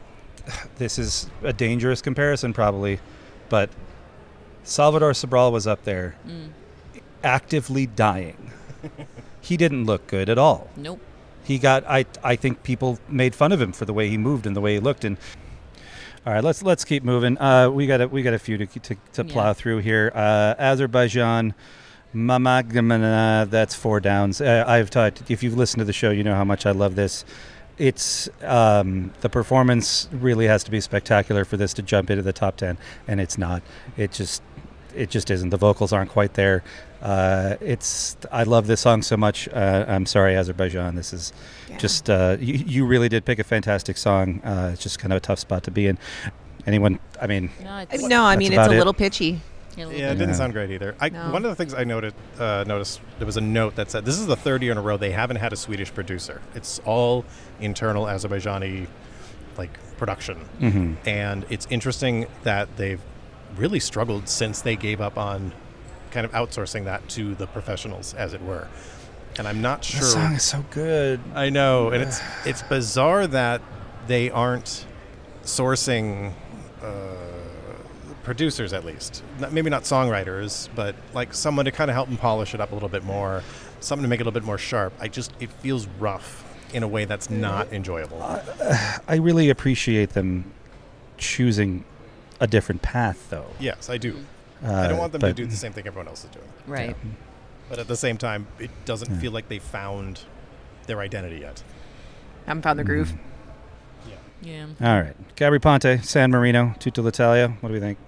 S3: this is a dangerous comparison probably, but Salvador Sobral was up there actively dying. He didn't look good at all.
S1: Nope.
S3: He got I think people made fun of him for the way he moved and the way he looked. And all right, let's keep moving. We got a few to plow through here. Azerbaijan, Mamagmana, that's 4 downs. I've talked. If you've listened to the show, you know how much I love this. It's the performance really has to be spectacular for this to jump into the top 10, and it's not. It just isn't. The vocals aren't quite there. I love this song so much. I'm sorry, Azerbaijan. This is just you really did pick a fantastic song. It's just kind of a tough spot to be in. Anyone? I mean,
S4: it's a little pitchy.
S2: Yeah, it didn't sound great either. One of the things I noticed, there was a note that said this is the 3rd year in a row they haven't had a Swedish producer. It's all internal Azerbaijani production, and it's interesting that they've really struggled since they gave up on kind of outsourcing that to the professionals, as it were. And I'm not sure.
S3: The song is so good.
S2: I know, and it's bizarre that they aren't sourcing producers, at least. Maybe not songwriters, but someone to kind of help them polish it up a little bit more, something to make it a little bit more sharp. It feels rough in a way that's not enjoyable.
S3: I really appreciate them choosing a different path, though.
S2: Yes, I do. I don't want them to do the same thing everyone else is doing.
S1: Right.
S3: Yeah.
S2: But at the same time, it doesn't feel like they found their identity yet.
S4: Haven't found their groove.
S1: Yeah.
S3: All right. Gabri Ponte, San Marino, Tutta l'Italia. What do we think?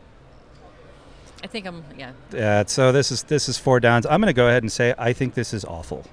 S1: I think
S3: So this is 4 downs. I'm going to go ahead and say I think this is awful.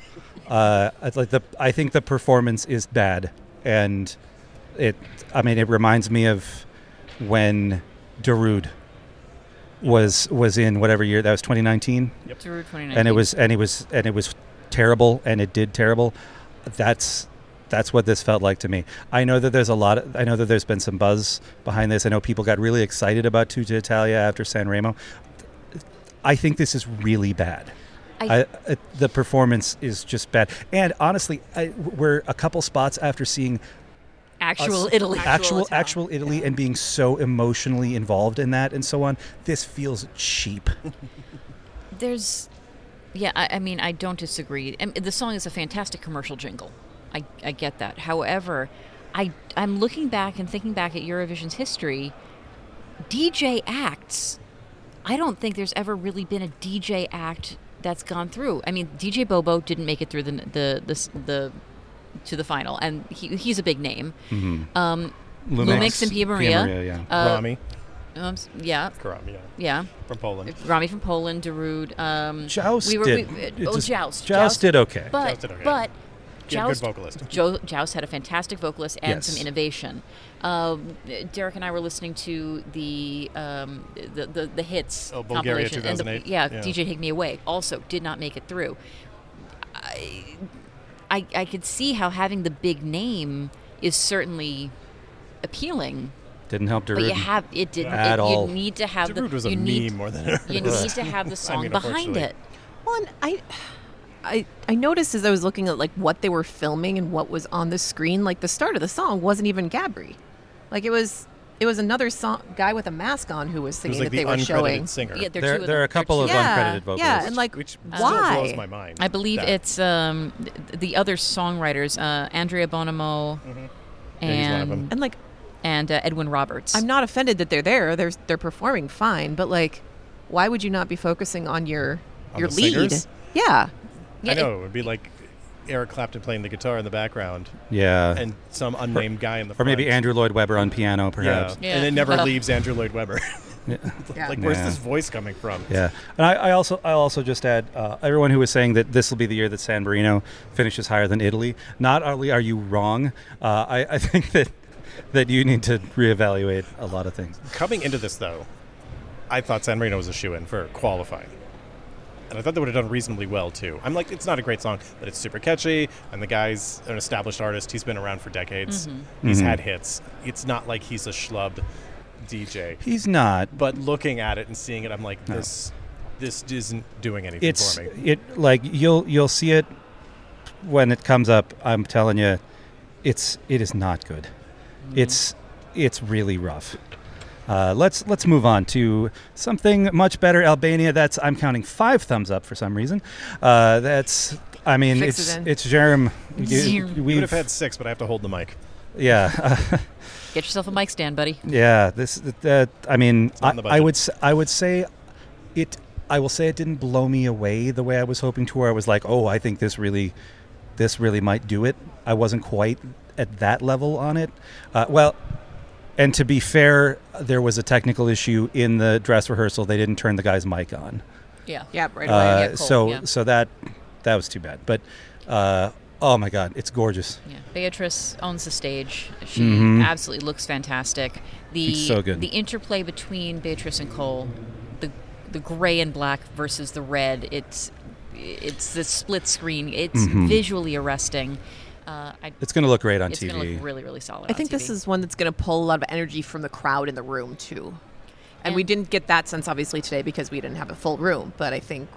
S3: I think the performance is bad, and it reminds me of when Darude was in whatever year that was, 2019.
S1: Yep. Darude 2019.
S3: And it was terrible, and it did terrible. That's what this felt like to me. I know that there's been some buzz behind this. I know people got really excited about Tutta Italia after San Remo. I think this is really bad. The performance is just bad. And honestly, we're a couple spots after seeing
S1: actual Italy,
S3: and being so emotionally involved in that and so on. This feels cheap.
S1: I don't disagree. The song is a fantastic commercial jingle. I get that. However, I'm looking back and thinking back at Eurovision's history. DJ acts, I don't think there's ever really been a DJ act that's gone through. I mean, DJ Bobo didn't make it through the to the final, and he's a big name.
S3: Mm-hmm.
S1: Lumix and Pia Maria.
S2: Rami.
S1: Yeah.
S2: From Poland.
S1: Rami from Poland, Darude.
S3: Joust did okay.
S1: But
S2: Good vocalist.
S1: Joust had a fantastic vocalist and some innovation. Derek and I were listening to the hits
S2: Bulgaria
S1: compilation.
S2: 2008.
S1: DJ Take Me Away also did not make it through. I could see how having the big name is certainly appealing.
S3: Didn't help Darude.
S1: But it didn't
S3: at all.
S1: You need to have
S2: Darude was a meme more than
S1: you need to have the song behind it.
S4: Well, and I noticed as I was looking at what they were filming and what was on the screen, the start of the song wasn't even Gabri. It was another guy with a mask on who was singing that they were showing.
S2: Singer.
S1: Yeah,
S3: there are a couple of uncredited vocalists.
S4: Yeah, and
S2: which
S4: why?
S2: still blows my mind.
S1: I believe it's the other songwriters, Andrea Bonomo, and Edwin Roberts.
S4: I'm not offended that they're there. They're performing fine, but why would you not be focusing on your lead?
S2: Singers?
S4: Yeah.
S2: I know, it would be like Eric Clapton playing the guitar in the background.
S3: Yeah.
S2: And some unnamed guy in the front.
S3: Or maybe Andrew Lloyd Webber on piano, perhaps.
S2: Yeah. And it never leaves Andrew Lloyd Webber. Where's this voice coming from?
S3: Yeah. And I'll also just add, everyone who was saying that this will be the year that San Marino finishes higher than Italy, not only are you wrong, I think that you need to reevaluate a lot of things.
S2: Coming into this, though, I thought San Marino was a shoo-in for qualifying. And I thought they would have done reasonably well, too. I'm it's not a great song, but it's super catchy, and the guy's an established artist. He's been around for decades. Mm-hmm. He's had hits. It's not like he's a schlub DJ.
S3: He's not.
S2: But looking at it and seeing it, I'm like, this isn't doing anything for me.
S3: You'll see it when it comes up. I'm telling you, it is not good. It's really rough. Let's move on to something much better. Albania. I'm counting 5 thumbs up for some reason. It's Jerem.
S2: We would have had 6, but I have to hold the mic.
S3: Yeah.
S1: Get yourself a mic stand, buddy.
S3: Yeah. I would say it. I will say it didn't blow me away the way I was hoping to. Where I was like, oh, I think this really might do it. I wasn't quite at that level on it. And to be fair, there was a technical issue in the dress rehearsal. They didn't turn the guy's mic on.
S1: Yeah.
S4: Right away.
S3: So that was too bad. But oh my God, it's gorgeous.
S1: Yeah. Beatrice owns the stage. She absolutely looks fantastic.
S3: It's so good.
S1: The interplay between Beatrice and Cole, the gray and black versus the red. It's the split screen. It's visually arresting.
S3: It's going to look great on TV.
S1: It's going to look really, really solid.
S4: I think this is one that's going to pull a lot of energy from the crowd in the room too. And we didn't get that sense obviously today because we didn't have a full room. But I think.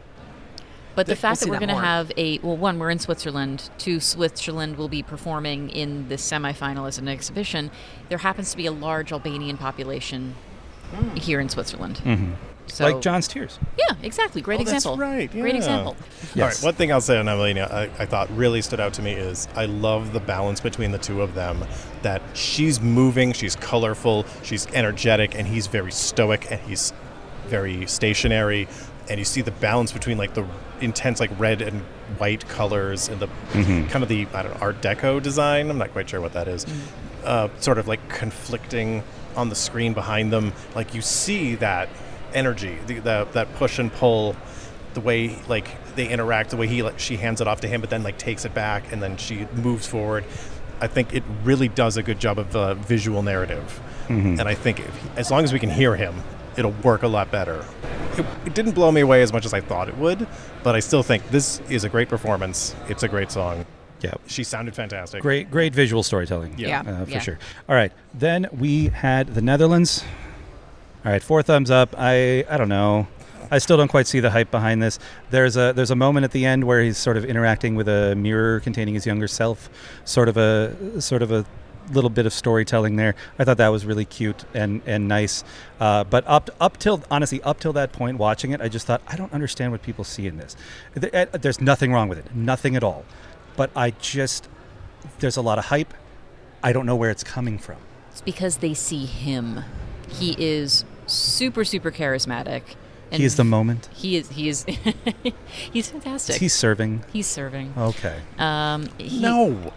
S1: But the fact that we're going to
S4: more.
S1: have one, we're in Switzerland. 2, Switzerland will be performing in the semifinal as an exhibition. There happens to be a large Albanian population here in Switzerland.
S3: Mm-hmm.
S1: So,
S3: like John's Tears.
S1: Yeah, exactly. Great example.
S2: That's right. Yeah.
S1: Great example.
S3: Yes.
S2: All right. One thing I'll say on Albania, I thought really stood out to me is I love the balance between the two of them. That she's moving, she's colorful, she's energetic, and he's very stoic, and he's very stationary. And you see the balance between like the intense like red and white colors and the kind of the Art Deco design. I'm not quite sure what that is. Sort of like conflicting on the screen behind them. Like you see that energy, that push and pull, the way like they interact, the way she hands it off to him, but then like takes it back and then she moves forward. I think it really does a good job of visual narrative, and I think as long as we can hear him, it'll work a lot better. It didn't blow me away as much as I thought it would, but I still think this is a great performance. It's a great song.
S3: Yeah,
S2: she sounded fantastic.
S3: Great visual storytelling.
S1: Yeah.
S3: Sure. All right, then we had the Netherlands. All right, 4 thumbs up. I don't know. I still don't quite see the hype behind this. There's a moment at the end where he's sort of interacting with a mirror containing his younger self. Sort of a little bit of storytelling there. I thought that was really cute and nice. But up till that point, watching it, I just thought I don't understand what people see in this. There's nothing wrong with it, nothing at all. But there's a lot of hype. I don't know where it's coming from.
S1: It's because they see him. He is super, super charismatic.
S3: He is the moment.
S1: He is. He's fantastic.
S3: He's serving.
S1: He's serving.
S3: Okay.
S2: No.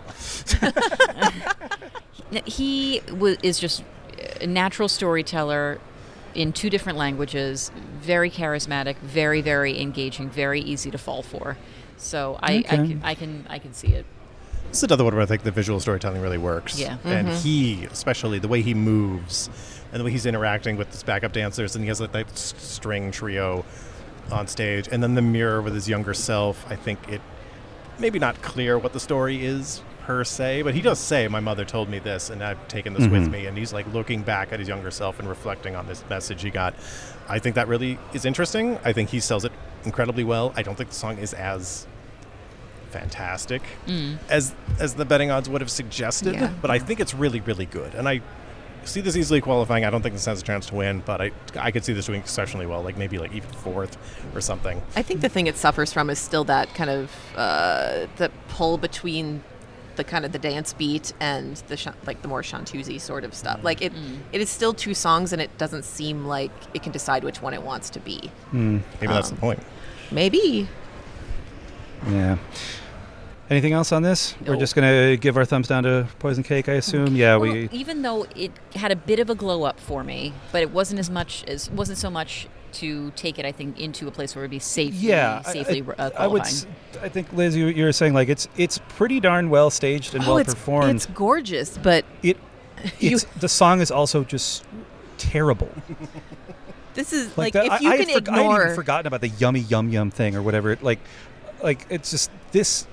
S1: He is just a natural storyteller in 2 different languages. Very charismatic. Very, very engaging. Very easy to fall for. So I can see it.
S2: This is another one where I think the visual storytelling really works.
S1: Yeah.
S2: And he, especially the way he moves and the way he's interacting with his backup dancers, and he has like that string trio on stage, and then the mirror with his younger self. I think it maybe not clear what the story is per se, but he does say, my mother told me this and I've taken this with me, and he's like looking back at his younger self and reflecting on this message he got. I think that really is interesting. I think he sells it incredibly well. I don't think the song is as fantastic as the betting odds would have suggested, but I think it's really, really good, and I see this easily qualifying. I don't think this has a chance to win, but I could see this doing exceptionally well, like maybe like even 4th or something.
S4: I think the thing it suffers from is still that kind of the pull between the kind of the dance beat and the more chanteuse sort of stuff. Like it is still 2 songs, and it doesn't seem like it can decide which one it wants to be.
S2: Maybe that's the point.
S4: Maybe.
S3: Yeah. Anything else on this?
S1: No.
S3: We're just going to give our thumbs down to Poison Cake, I assume. Yeah,
S1: well, even though it had a bit of a glow up for me, but it wasn't so much to take it, I think, into a place where it would be safely qualifying.
S3: I think, Liz, you were saying like it's pretty darn well staged and well performed.
S4: It's gorgeous, but
S3: the song is also just terrible.
S4: This is
S3: like
S4: if you can ignore.
S3: I had even forgotten about the yummy yum yum thing or whatever. Like it's just this.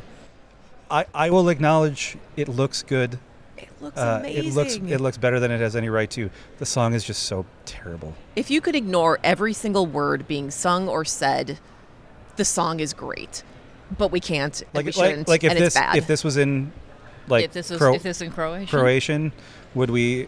S3: I will acknowledge it looks good.
S4: It looks amazing.
S3: It looks better than it has any right to. The song is just so terrible.
S4: If you could ignore every single word being sung or said, the song is great. But we can't. And we shouldn't.
S3: Like
S4: and it's bad.
S3: if this was in
S1: if this was in Croatian,
S3: Would we?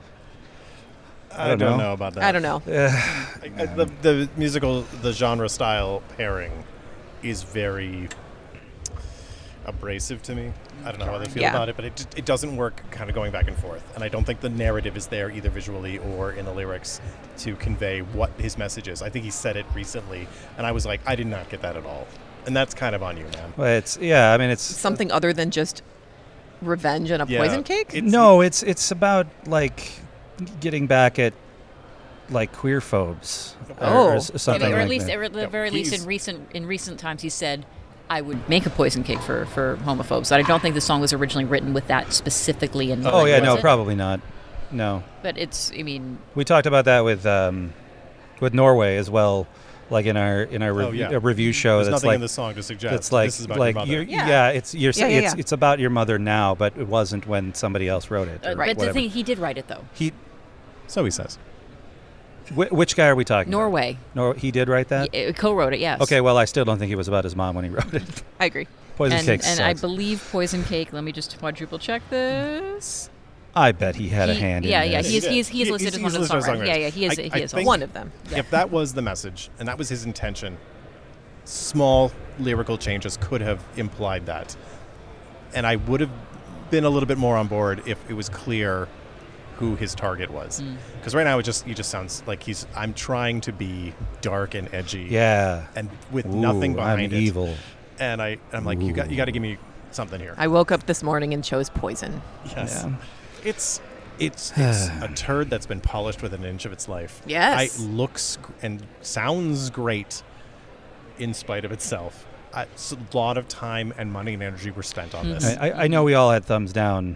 S2: I don't know about that.
S4: I don't know.
S2: The musical, the genre style pairing is very abrasive to me. I don't know how they feel about it, but it doesn't work kind of going back and forth. And I don't think the narrative is there either visually or in the lyrics to convey what his message is. I think he said it recently, and I was like, I did not get that at all. And that's kind of on you, man.
S3: Well, it's
S4: Something other than just revenge and a poison cake?
S3: It's about like getting back at like queer phobes or something
S1: or at
S3: like
S1: least,
S3: that.
S1: at the very least, in recent times, he said, "I would make a poison cake for homophobes." But I don't think the song was originally written with that specifically in mind.
S3: Oh yeah, no,
S1: was it?
S3: probably not. No.
S1: But it's, I mean,
S3: We talked about that with Norway as well, like in our review show.
S2: There's
S3: that's
S2: nothing
S3: like
S2: in the song to suggest
S3: it's like
S2: this is about
S3: like
S2: your mother.
S3: it's about your mother now, but it wasn't when somebody else wrote it. or
S1: but the
S3: whatever.
S1: thing, he did write it though.
S2: So he says.
S3: Which guy are we talking
S1: Norway.
S3: about? He did write that?
S1: He co-wrote it, yes.
S3: Okay, well, I still don't think it was about his mom when he wrote it.
S4: I agree.
S3: Poison cake
S1: And I
S3: sucks.
S1: believe Poison Cake, let me just quadruple check this.
S3: I bet he had a hand in this.
S1: He is listed as one of the songwriters. Yeah, he is.
S2: I
S1: He is
S2: think-
S4: One of them.
S2: If that was the message and that was his intention, small lyrical changes could have implied that. And I would have been a little bit more on board if it was clear who his target was. Because right now he just sounds like I'm trying to be dark and edgy.
S3: Yeah.
S2: And with nothing behind
S3: I'm
S2: it.
S3: evil.
S2: And I'm like, you got to give me something here.
S4: I woke up this morning and chose poison.
S2: Yes.
S3: Yeah.
S2: It's a turd that's been polished with an inch of its life.
S4: Yes.
S2: It looks and sounds great in spite of itself. A lot of time and money and energy were spent on this.
S3: I know we all had thumbs down.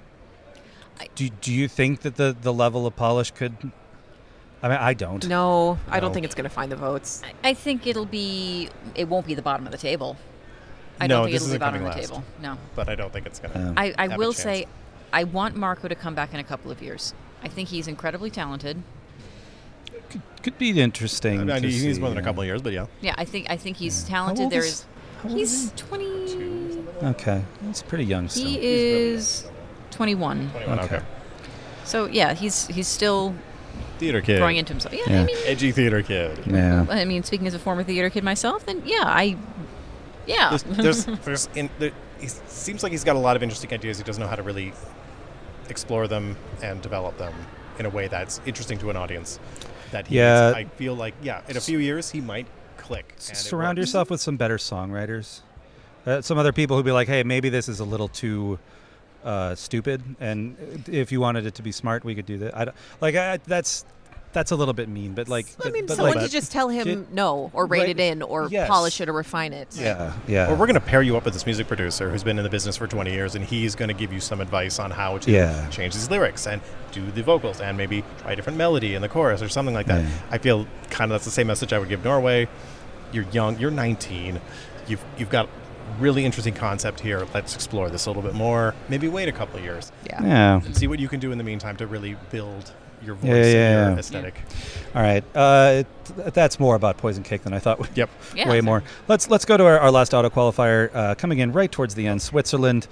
S3: Do you think that the level of polish could... I mean, I don't.
S4: No, I don't
S3: No.
S4: think it's going to find the votes.
S1: I think it won't be the bottom of the table. I
S2: No,
S1: don't think
S2: this
S1: it'll be
S2: isn't
S1: bottom
S2: coming
S1: of the
S2: last.
S1: table. No.
S2: But I don't think it's going to.
S1: I
S2: have a
S1: will
S2: chance.
S1: say, I want Marco to come back in a couple of years. I think he's incredibly talented.
S3: Could be interesting.
S2: I mean,
S3: to
S2: he needs
S3: see,
S2: more than a
S3: yeah.
S2: couple of years, but yeah.
S1: Yeah, I think he's
S3: How
S1: talented.
S3: old
S1: There
S3: is-
S1: is.
S3: how old is
S1: He's 20.
S3: Okay, that's pretty young still.
S1: He is 21.
S2: 21,
S3: Okay.
S2: okay.
S1: So yeah, he's still
S2: Theater kid.
S1: growing into himself. Yeah,
S3: Yeah.
S1: I mean,
S2: Edgy theater kid.
S3: Yeah.
S1: I mean, speaking as a former theater kid myself, then yeah.
S2: He seems like he's got a lot of interesting ideas. He doesn't know how to really explore them and develop them in a way that's interesting to an audience.
S3: Yeah.
S2: I feel like, in a few years he might click. And it
S3: Surround
S2: works.
S3: yourself with some better songwriters. Some other people who'd be like, hey, maybe this is a little too stupid, and if you wanted it to be smart, we could do that. That's a little bit mean, but like,
S4: I mean,
S3: but
S4: someone
S3: like,
S4: to just tell him
S3: Kid-
S4: no, or rate
S3: Right.
S4: it in, or
S3: Yes.
S4: polish it, or refine it.
S3: yeah.
S2: Or we're going to pair you up with this music producer who's been in the business for 20 years, and he's going to give you some advice on how to
S3: Yeah.
S2: change these lyrics and do the vocals and maybe try a different melody in the chorus or something like that.
S3: Yeah.
S2: I feel kind of that's the same message I would give Norway. You're young. You're 19. You've got really interesting concept here. Let's explore this a little bit more. Maybe wait a couple of years
S4: Yeah.
S3: Yeah.
S2: and see what you can do in the meantime to really build your voice
S3: Yeah,
S2: and
S3: yeah.
S2: your aesthetic.
S3: All right. That's more about Poison Cake than I thought.
S2: Yep.
S1: Yeah,
S3: Way
S1: so-
S3: more. Let's go to our last auto qualifier coming in right towards the end. Switzerland.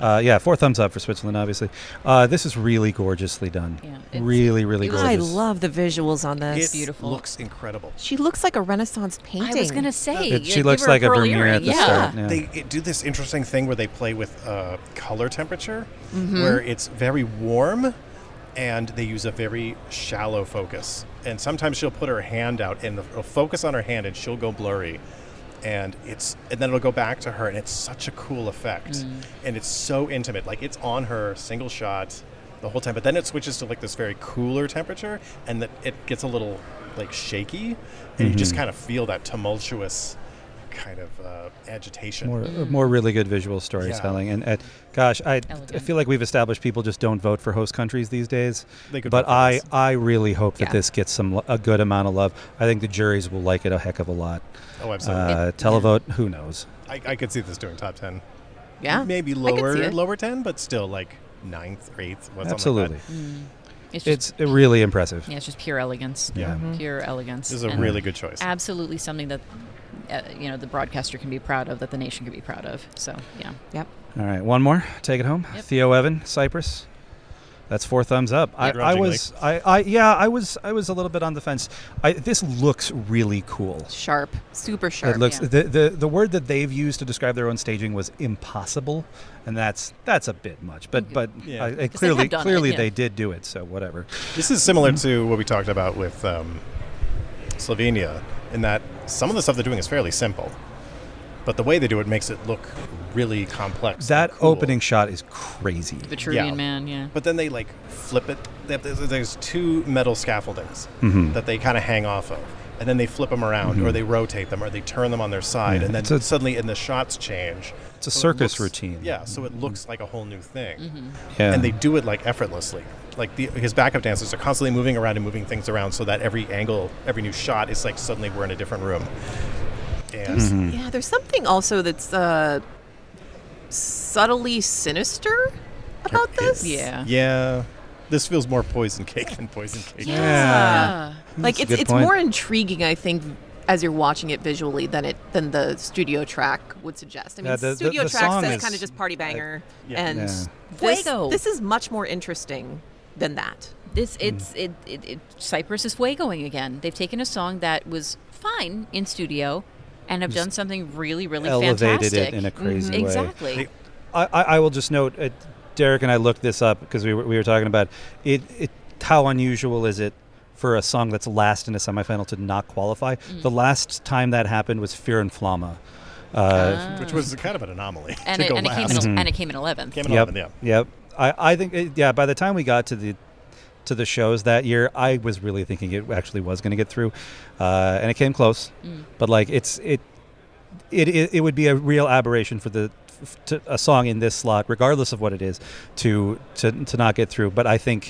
S3: 4 thumbs up for Switzerland, obviously. This is really gorgeously done.
S1: Yeah, it's
S3: really, really gorgeous.
S4: I love the visuals on this.
S2: It
S1: beautiful.
S2: looks incredible.
S4: She looks like a Renaissance painting.
S1: I was gonna say
S3: She
S1: give
S3: looks
S1: her
S3: like a
S1: pearl
S3: Vermeer at
S1: earring.
S3: the
S1: Yeah.
S3: start. Yeah.
S2: They do this interesting thing where they play with color temperature,
S1: Mm-hmm.
S2: where it's very warm, and they use a very shallow focus. And sometimes she'll put her hand out, and it'll focus on her hand, and she'll go blurry, and then it'll go back to her, and it's such a cool effect,
S1: Mm.
S2: and it's so intimate. Like it's on her, single shot, the whole time. But then it switches to like this very cooler temperature, and that it gets a little like shaky, and you just kind of feel that tumultuous kind of agitation.
S3: More really good visual storytelling. And gosh, I
S1: Elegant.
S3: feel like we've established people just don't vote for host countries these days.
S2: They could
S3: But
S2: vote for this.
S3: I really hope that
S4: Yeah.
S3: this gets a good amount of love. I think the juries will like it a heck of a lot.
S2: Oh, absolutely.
S3: Televote, who knows?
S2: I could see this doing top 10.
S4: Yeah.
S2: Maybe
S4: I could see it.
S2: lower 10, but still like 9th or 8th. Something
S3: Absolutely.
S2: Like that.
S1: It's just,
S3: It's really impressive.
S1: yeah, it's just pure elegance.
S3: Yeah.
S1: Pure elegance.
S2: This is a
S1: And
S2: really good choice.
S1: absolutely something that the broadcaster can be proud of, that the nation can be proud of. So yeah.
S4: Yep.
S3: All right, one more. Take it home.
S1: Yep.
S3: Theo Evan, Cyprus. That's 4 thumbs up. I was a little bit on the fence. This looks really cool.
S4: Sharp, super sharp.
S3: It looks the word that they've used to describe their own staging was impossible, and that's a bit much. But
S2: Yeah.
S3: clearly they did do it. So whatever.
S2: This is similar to what we talked about with Slovenia, in that some of the stuff they're doing is fairly simple, but the way they do it makes it look really complex.
S3: That
S2: and cool.
S3: opening shot is crazy.
S1: Vitruvian Man, yeah.
S2: But then they like flip it. There's 2 metal scaffoldings
S3: Mhm.
S2: that they kind of hang off of, and then they flip them around, or they rotate them, or they turn them on their side,
S3: Yeah.
S2: and then suddenly, and the shots change.
S3: It's a
S2: So it
S3: circus
S2: looks-
S3: routine.
S2: Yeah, so it looks like a whole new thing,
S3: Yeah.
S2: and they do it like effortlessly. Like his backup dancers are constantly moving around and moving things around, so that every angle, every new shot is like suddenly we're in a different room. And
S4: Yeah, there's something also that's subtly sinister about this.
S1: Yeah.
S2: yeah, this feels more poison cake than poison cake.
S3: Yeah.
S4: Like
S3: That's a good
S4: it's
S3: point.
S4: more intriguing, I think, as you're watching it visually than the studio track would suggest. I mean,
S3: Yeah, the
S4: studio
S3: song
S4: track says
S3: is-
S4: kind of just party banger,
S2: Yeah.
S4: and
S3: Yeah.
S1: Fuego.
S4: this is much more interesting than that.
S1: Cypress is fuegoing again. They've taken a song that was fine in studio and have done something really, really
S3: elevated
S1: fantastic.
S3: it in a crazy way.
S1: Exactly.
S3: I will just note, Derek and I looked this up because we were talking about it. How unusual is it for a song that's last in a semifinal to not qualify? The last time that happened was Fear and Flama.
S2: Which was kind of an anomaly.
S1: And
S2: to go
S1: it came
S2: last.
S1: in and it came in 11th.
S2: Came in
S3: Yep.
S2: 11th, yeah.
S3: Yep. I think by the time we got to the shows that year, I was really thinking it actually was going to get through, and it came close. But like it would be a real aberration for a song in this slot, regardless of what it is, to not get through. But I think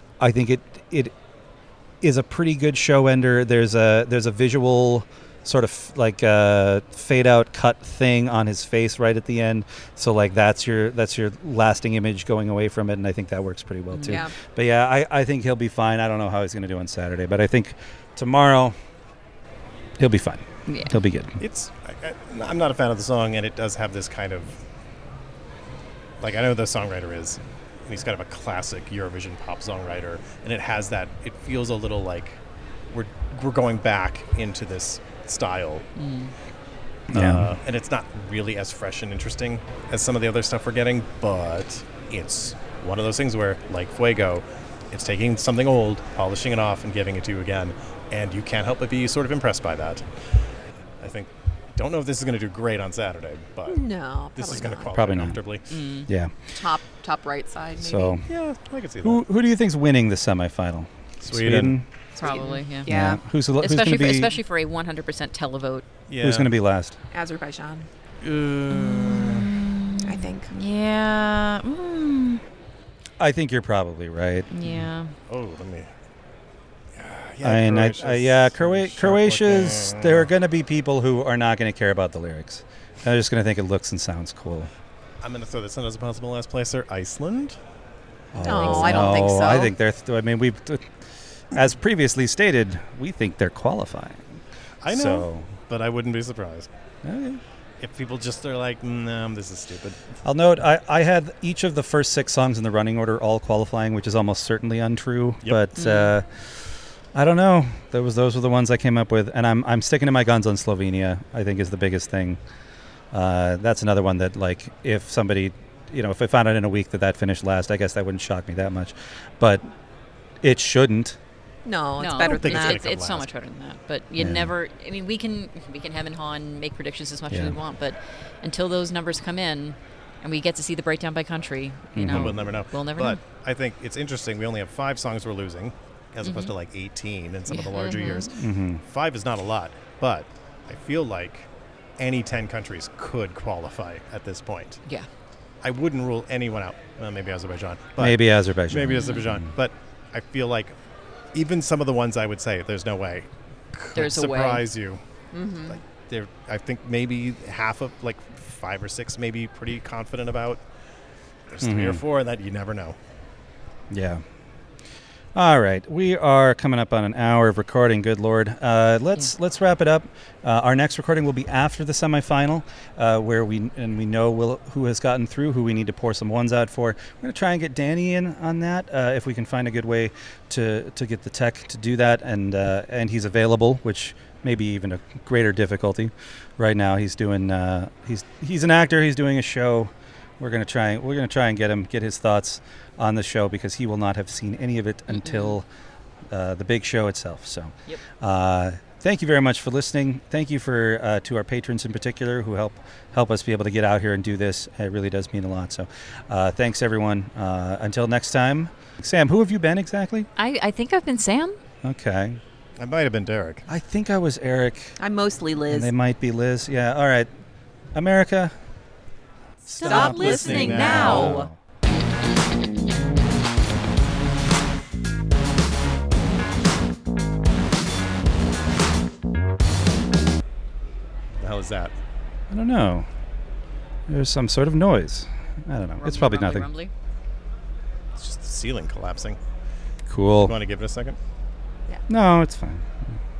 S3: it is a pretty good show ender. There's a visual sort of like fade out cut thing on his face right at the end, so like that's your lasting image going away from it, and I think that works pretty well too.
S4: Yeah.
S3: But yeah, I think he'll be fine. I don't know how he's going to do on Saturday, but I think tomorrow he'll be fine.
S1: Yeah.
S3: He'll be good.
S2: I'm not a fan of the song, and it does have this kind of, like, I know who the songwriter is, and he's kind of a classic Eurovision pop songwriter, and it has that, it feels a little like we're going back into this style.
S3: Yeah.
S2: And it's not really as fresh and interesting as some of the other stuff we're getting, but it's one of those things where, like Fuego, it's taking something old, polishing it off, and giving it to you again, and you can't help but be sort of impressed by that. I don't know if this is going to do great on Saturday, but
S4: No,
S2: this is going to qualify
S3: Probably not.
S2: comfortably.
S3: Yeah.
S4: top right side. Maybe.
S3: So
S2: Yeah, I can see
S3: who
S2: that.
S3: do you think's winning the semifinal?
S2: Sweden.
S1: Probably, yeah.
S4: Yeah.
S3: Who's going to
S1: Especially
S3: be?
S1: especially for a 100% televote.
S2: Yeah.
S3: Who's going to be last?
S4: Azerbaijan, I think.
S1: Yeah.
S3: I think you're probably right.
S1: Yeah.
S2: Oh, let me.
S3: Croatia's. There are going to be people who are not going to care about the lyrics. They're just going to think it looks and sounds cool.
S2: I'm going to throw this in as a possible last placer. Iceland.
S4: No, I don't think so.
S3: I think we as previously stated, we think they're qualifying.
S2: I know,
S3: So,
S2: but I wouldn't be surprised
S3: okay.
S2: if people just are like, "No, this is stupid."
S3: I'll note I had each of the first 6 songs in the running order all qualifying, which is almost certainly untrue.
S2: Yep.
S3: But I don't know. Those were the ones I came up with, and I'm sticking to my guns on Slovenia. I think is the biggest thing. That's another one that, like, if somebody, if I found out in a week that finished last, I guess that wouldn't shock me that much. But it shouldn't.
S4: No, it's
S1: No,
S4: better
S2: I don't think
S4: than
S2: it's
S4: that.
S2: gonna
S1: It's so
S2: last.
S1: much better than that. But you
S3: Yeah.
S1: never. I mean, we can hem and haw and make predictions as much as
S3: Yeah.
S1: we want, but until those numbers come in, and we get to see the breakdown by country,
S2: We'll never know.
S1: We'll never
S2: but
S1: know.
S2: I think it's interesting. We only have 5 songs we're losing, as opposed to like 18 in some of the larger years. 5 is not a lot, but I feel like any 10 countries could qualify at this point.
S1: Yeah.
S2: I wouldn't rule anyone out. Well, maybe Azerbaijan. But
S3: Maybe Azerbaijan.
S2: Maybe Azerbaijan. But I feel like even some of the ones I would say there's no way could
S1: There's a way.
S2: surprise you. Like I think maybe half of, like 5 or 6, maybe pretty confident about. There's 3 or 4 that you never know.
S3: Yeah. All right, we are coming up on an hour of recording. Good Lord, let's wrap it up. Our next recording will be after the semifinal, where we know who has gotten through, who we need to pour some ones out for. We're going to try and get Danny in on that if we can find a good way to get the tech to do that, and he's available, which may be even a greater difficulty. Right now, he's doing he's an actor. He's doing a show. We're gonna try and get his thoughts on the show because he will not have seen any of it until the big show itself. So, thank you very much for listening. Thank you to our patrons in particular who help us be able to get out here and do this. It really does mean a lot. So, thanks everyone. Until next time, Sam, who have you been exactly?
S1: I think I've been Sam.
S3: Okay.
S2: I might have been Derek.
S3: I think I was Eric.
S4: I'm mostly Liz.
S3: And they might be Liz. Yeah. All right. America.
S4: Stop listening now.
S2: The hell is that?
S3: I don't know. There's some sort of noise. I don't know. It's probably nothing.
S1: Rumbly.
S2: It's just the ceiling collapsing.
S3: Cool.
S2: You want to give it a second?
S3: No, it's fine.